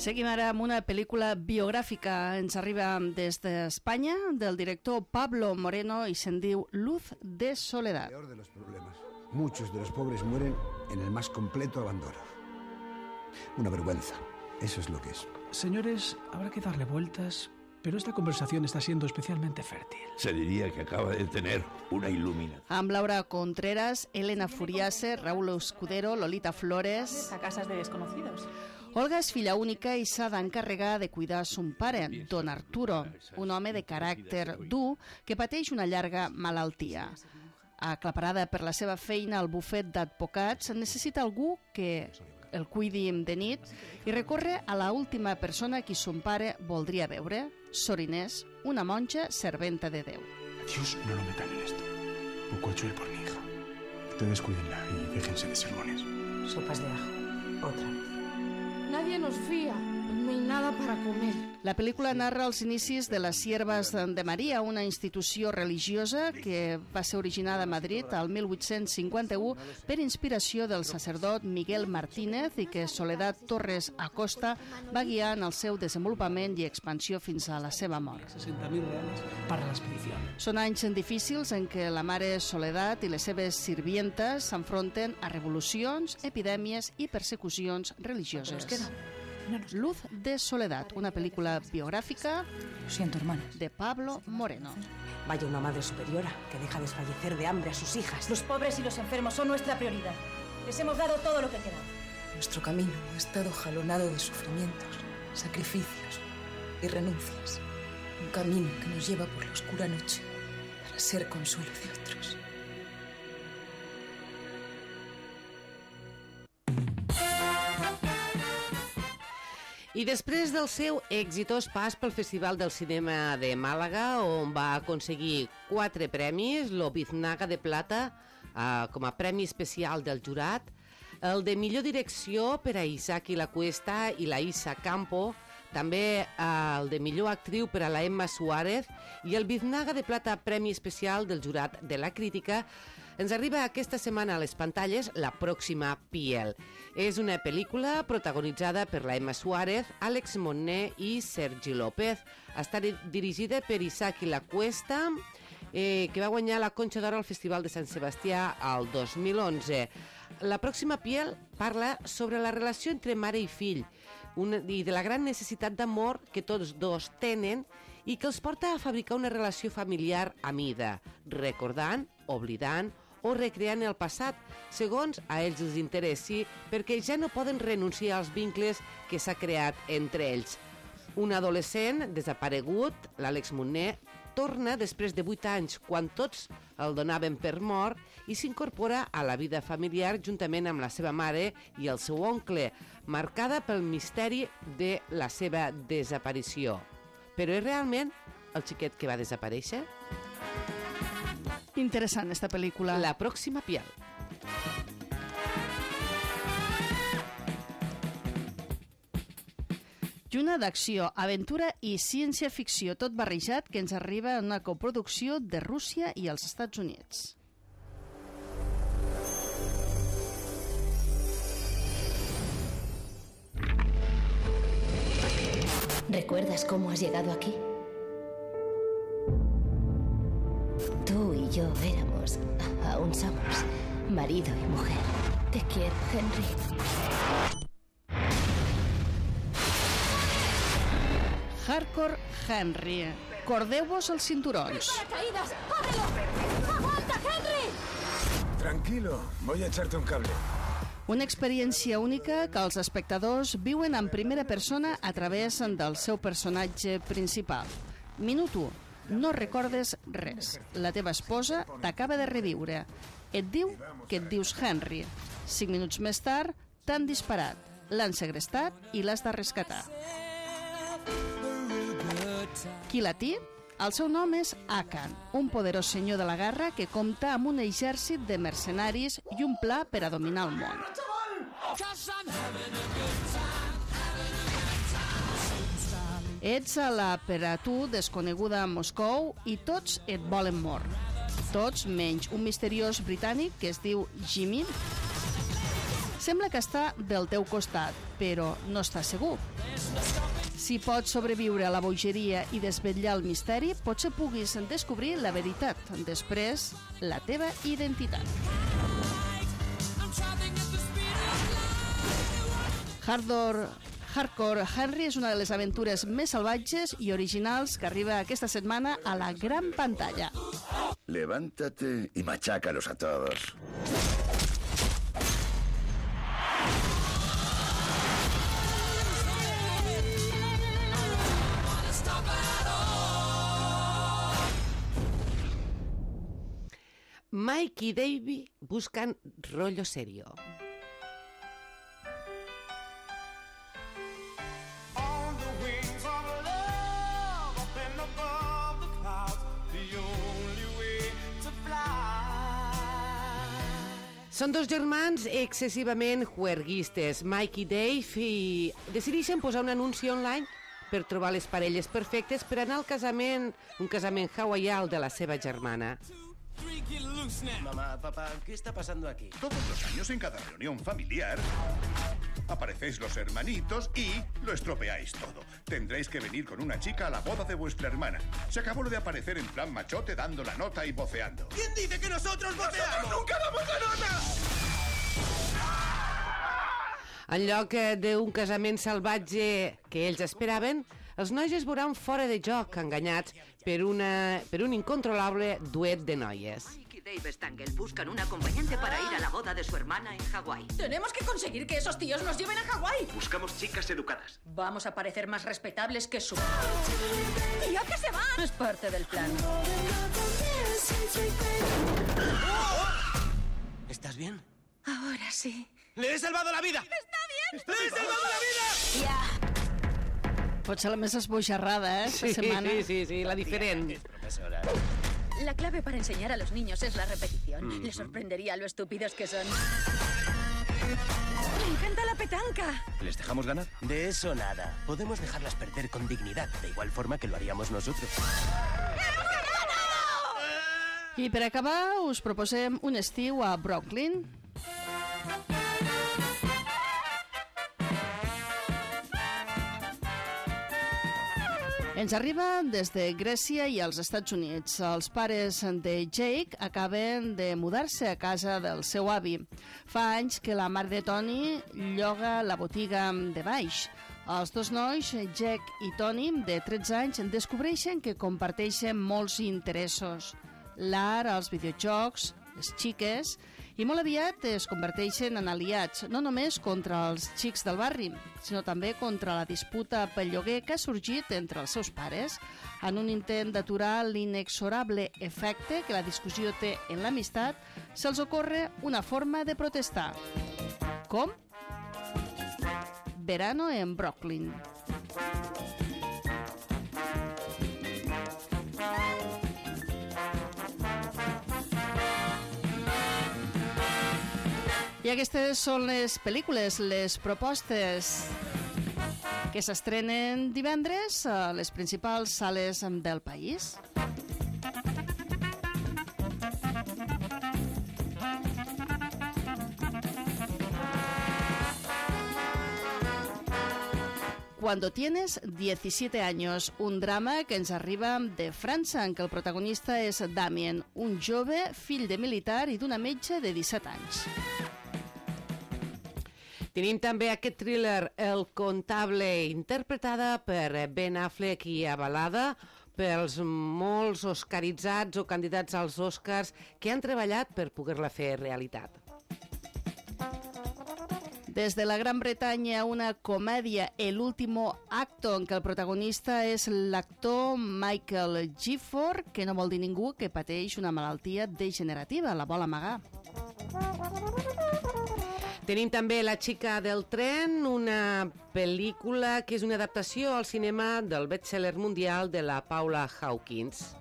Seguim ara amb una pel·lícula biogràfica. Ens arriba des d'Espanya, del director Pablo Moreno, i se'n diu Luz de Soledad. El peor de los problemas. Muchos de los pobres mueren en el más completo abandono. Una vergüenza. Eso es lo que es. Señores, habrá que darle vueltas, pero esta conversación está siendo especialmente fértil. Se diría que acaba de tener una iluminación. Amb Laura Contreras, Elena Furiase, Raúl Escudero, Lolita Flores... A casas de desconocidos. Olga és filla única i s'ha d'encarregar de cuidar son pare, don Arturo, un home de caràcter dur que pateix una llarga malaltia. Aclaparada per la seva feina al bufet d'advocats, necessita algú que el cuidi de nit i recorre a la última persona qui son pare voldria veure, Sor Inés, una monja serventa de Déu. Dios, no lo metan en esto. Poco hecho él por mi hija. Ustedes cuídenla y déjense de sermones. Sopas de ajo. Otra vez. Nadie nos fía. No hay nada para comer. La pel·lícula narra els inicis de les Siervas de Maria, una institució religiosa que va ser originada a Madrid al mil vuit-cents cinquanta-u per inspiració del sacerdot Miguel Martínez i que Soledad Torres Acosta va guiar en el seu desenvolupament i expansió fins a la seva mort. sesenta mil reales para la expedición. Són anys difícils en què la mare Soledad i les seves sirvientes s'enfronten a revolucions, epidèmies i persecucions religioses. Luz de Soledad, una película biográfica Siento, hermana. de Pablo Moreno. Vaya una madre superiora que deja desfallecer de hambre a sus hijas. Los pobres y los enfermos son nuestra prioridad. Les hemos dado todo lo que quedaba. Nuestro camino ha estado jalonado de sufrimientos, sacrificios y renuncias. Un camino que nos lleva por la oscura noche para ser consuelo de otros. I després del seu exitós pas pel Festival del Cinema de Màlaga, on va aconseguir quatre premis, l'Obiznaga de Plata eh, com a premi especial del jurat, el de millor direcció per a Isaki La Cuesta i la Isa Campo, també eh, el de millor actriu per a la Emma Suárez i el Biznaga de Plata premi especial del jurat de la crítica. Ens arriba aquesta setmana a les pantalles La pròxima piel. És una pel·lícula protagonitzada per la Emma Suárez, Àlex Monner i Sergi López. Està dirigida per Isaki La Cuesta, eh, que va guanyar la Conxa d'Or al Festival de Sant Sebastià al dos mil onze. La pròxima piel parla sobre la relació entre mare i fill una, i de la gran necessitat d'amor que tots dos tenen i que els porta a fabricar una relació familiar a mida, recordant, oblidant o recreant el passat, segons a ells els interessi, perquè ja no poden renunciar als vincles que s'ha creat entre ells. Un adolescent desaparegut, l'Àlex Monner, torna després de vuit anys, quan tots el donaven per mort, i s'incorpora a la vida familiar juntament amb la seva mare i el seu oncle, marcada pel misteri de la seva desaparició. Però és realment el xiquet que va desaparèixer? Interessant, esta pel·lícula. La pròxima piel. Lluna d'acció, aventura i ciència-ficció, tot barrejat, que ens arriba en una coproducció de Rússia i els Estats Units. ¿Recuerdas cómo has llegado aquí? Tú y yo éramos, aún somos, marido y mujer. Te quiero, Henry. Hardcore Henry. Cordeu-vos els cinturons. ¡Paracaídas! ¡Ábrelo! ¡Aguanta, Henry! Tranquilo, voy a echarte un cable. Una experiència única que els espectadors viuen en primera persona a través del seu personatge principal. Minut u. No recordes res. La teva esposa t'acaba de reviure. Et diu que et dius Henry. Cinc minuts més tard, t'han disparat, l'han segrestat i l'has de rescatar. Qui la té? El seu nom és Akan, un poderós senyor de la guerra que compta amb un exèrcit de mercenaris i un pla per a dominar el món. Ets a la per a tu desconeguda a Moscou i tots et volen mort. Tots menys un misteriós britànic que es diu Jimmy. Sembla que està del teu costat, però no està segur. Si pots sobreviure a la bogeria i desvetllar el misteri, potser puguis descobrir la veritat. Després, la teva identitat. Hardcore, Hardcore Henry és una de les aventures més salvatges i originals que arriba aquesta setmana a la gran pantalla. Levántate y machácalos a todos. Mike y Davey buscan rollo serio. Són dos germans excessivament juerguistes, Mike i Dave, i decideixen posar un anunci online per trobar les parelles perfectes per anar al casament, un casament hawaià de la seva germana. Mamá, papá, ¿qué está pasando aquí? Todos los años en cada reunión familiar aparecéis los hermanitos y lo estropeáis todo. Tendréis que venir con una chica a la boda de vuestra hermana. Se acabó lo de aparecer en plan machote dando la nota y voceando. ¿Quién dice que nosotros voceamos? ¡Nosotros nunca damos la nota! En lloc d'un casament salvatge que ells esperaven, els nois es veuran fora de joc, enganyats per, una, per un incontrolable duet de noies. Mike y Dave Stangel buscan un acompañante para ir a la boda de su hermana en Hawái. Tenemos que conseguir que esos tíos nos lleven a Hawái. Buscamos chicas educadas. Vamos a parecer más respetables que su... ¡Tío, que se van! Es parte del plan. ¿Estás bien? Ahora sí. ¡Le he salvado la vida! ¡Está bien! ¡Le he salvado la vida! Ya. Pot ser la més esbojarrada, eh, esta sí, setmana. Sí, sí, sí, la diferent. La clave para enseñar a los niños es la repetición. Mm-hmm. Les sorprendería lo estúpidos que son. ¡Me encanta la petanca! ¿Les dejamos ganar? De eso nada. Podemos dejarlas perder con dignidad, de igual forma que lo haríamos nosotros. I per acabar, us proposem un estiu a Brooklyn. Ens arriba des de Grècia i els Estats Units. Els pares de Jake acaben de mudar-se a casa del seu avi. Fa anys que la mare de Tony lloga la botiga de baix. Els dos nois, Jake i Tony, de tretze anys, descobreixen que comparteixen molts interessos. L'art, els videojocs, les xiques, i molt aviat es converteixen en aliats, no només contra els xics del barri, sinó també contra la disputa pel lloguer que ha sorgit entre els seus pares, en un intent d'aturar l'inexorable efecte que la discussió té en l'amistat, se'ls ocorre una forma de protestar. Com? Verano en Brooklyn. I aquestes són les pel·lícules, les propostes que s'estrenen divendres a les principals sales del país. Cuando tienes diecisiete años, un drama que ens arriba de França, en què el protagonista és Damien, un jove fill de militar i d'una metge de disset anys. Tenim també aquest thriller El Contable, interpretada per Ben Affleck i avalada pels molts oscaritzats o candidats als Oscars que han treballat per poder-la fer realitat. Des de la Gran Bretanya, una comèdia, El último acto, en què el protagonista és l'actor Michael Gifford, que no vol dir ningú que pateix una malaltia degenerativa, la vol amagar. Tenim també La xica del tren, una pel·lícula que és una adaptació al cinema del best-seller mundial de la Paula Hawkins.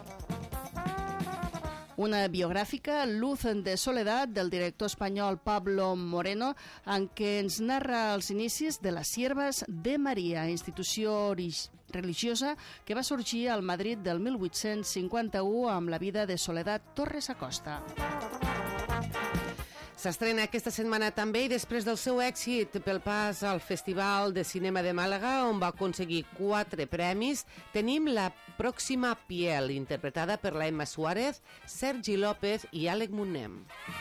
Una biogràfica, Luz de soledad, del director espanyol Pablo Moreno, en què ens narra els inicis de les Siervas de Maria, institució religiosa que va sorgir al Madrid del mil vuit-cents cinquanta-u amb la vida de Soledad Torres Acosta. S'estrena aquesta setmana també i després del seu èxit pel pas al Festival de Cinema de Màlaga, on va aconseguir quatre premis, tenim La pròxima piel, interpretada per la Emma Suárez, Sergi López i Àlex Munnem.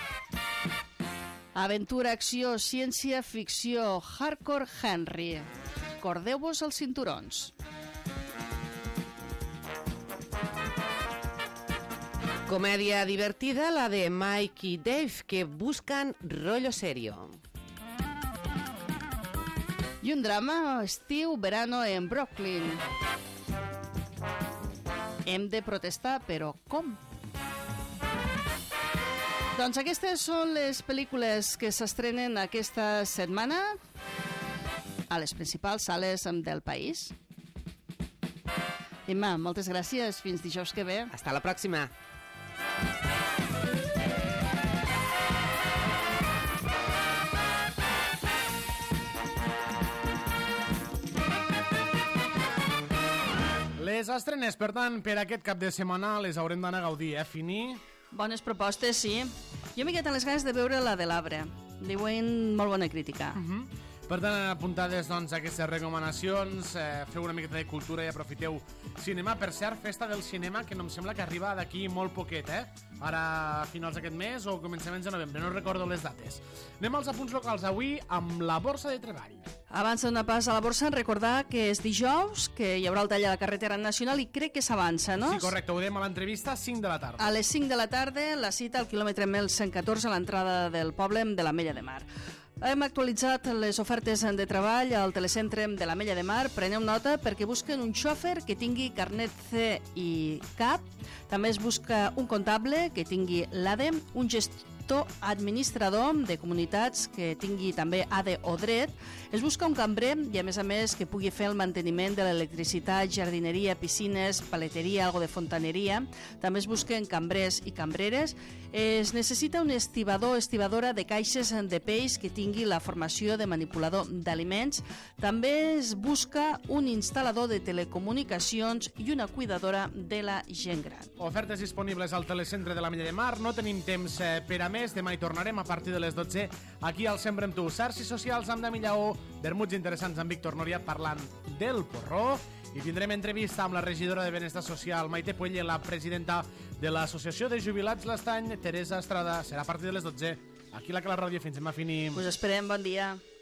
Aventura, acció, ciència, ficció, Hardcore Henry. Cordeu-vos els cinturons. Comèdia divertida, la de Mike i Dave, que buscan rollo serio. I un drama, estiu, verano en Brooklyn. Hem de protestar, però com? Doncs aquestes són les pel·lícules que s'estrenen aquesta setmana a les principals sales del país. Emma, moltes gràcies. Fins dijous que ve. Hasta la pròxima. Les estrenes, per tant, per aquest cap de setmana les haurem d'anar a gaudir, eh, Fini? Bones propostes, sí. Jo m'he quedat amb les ganes de veure la de l'Arbre. Diuen molt bona crítica. Uh -huh. Per tant, apuntades doncs, aquestes recomanacions, eh, feu una miqueta de cultura i aprofiteu cinema. Per cert, festa del cinema, que no em sembla que arriba d'aquí molt poquet, eh? Ara a finals d'aquest mes o començaments de novembre, no recordo les dates. Anem als apunts locals avui amb la Borsa de Treball. Abans d'una pas a la borsa, recordar que és dijous, que hi haurà el tall a la carretera nacional i crec que s'avança, no? Sí, correcte, ho dèiem a l'entrevista, cinc de la tarda. A les cinc de la tarda, la cita al quilòmetre mil cent catorze a l'entrada del poble de l'Ametlla de Mar. Hem actualitzat les ofertes de treball al telecentre de l'Ametlla de Mar. Preneu nota perquè busquen un xòfer que tingui carnet C i C A P. També es busca un comptable que tingui l'A D E, un gestor administrador de comunitats que tingui també A D E o dret. Es busca un cambrer i, a més a més, que pugui fer el manteniment de l'electricitat, jardineria, piscines, paleteria, algo de fontaneria. També es busquen cambrers i cambreres. Es necessita un estibador o estibadora de caixes de peix que tingui la formació de manipulador d'aliments. També es busca un instal·lador de telecomunicacions i una cuidadora de la gent gran. Ofertes disponibles al telecentre de l'Ametlla de Mar. No tenim temps eh, per a més. Demà hi tornarem a partir de les dotze aquí al Sempre amb tu. Xarxes socials amb Dami Lleó, vermuts interessants amb Víctor Noria parlant del porró. I tindrem entrevista amb la regidora de Benestar Social, Maite Puelle, la presidenta de l'Associació de Jubilats l'Estany, Teresa Estrada. Serà a partir de les dotze. Aquí a la Cala Ràdio. Fins demà, Fini. Us esperem. Bon dia.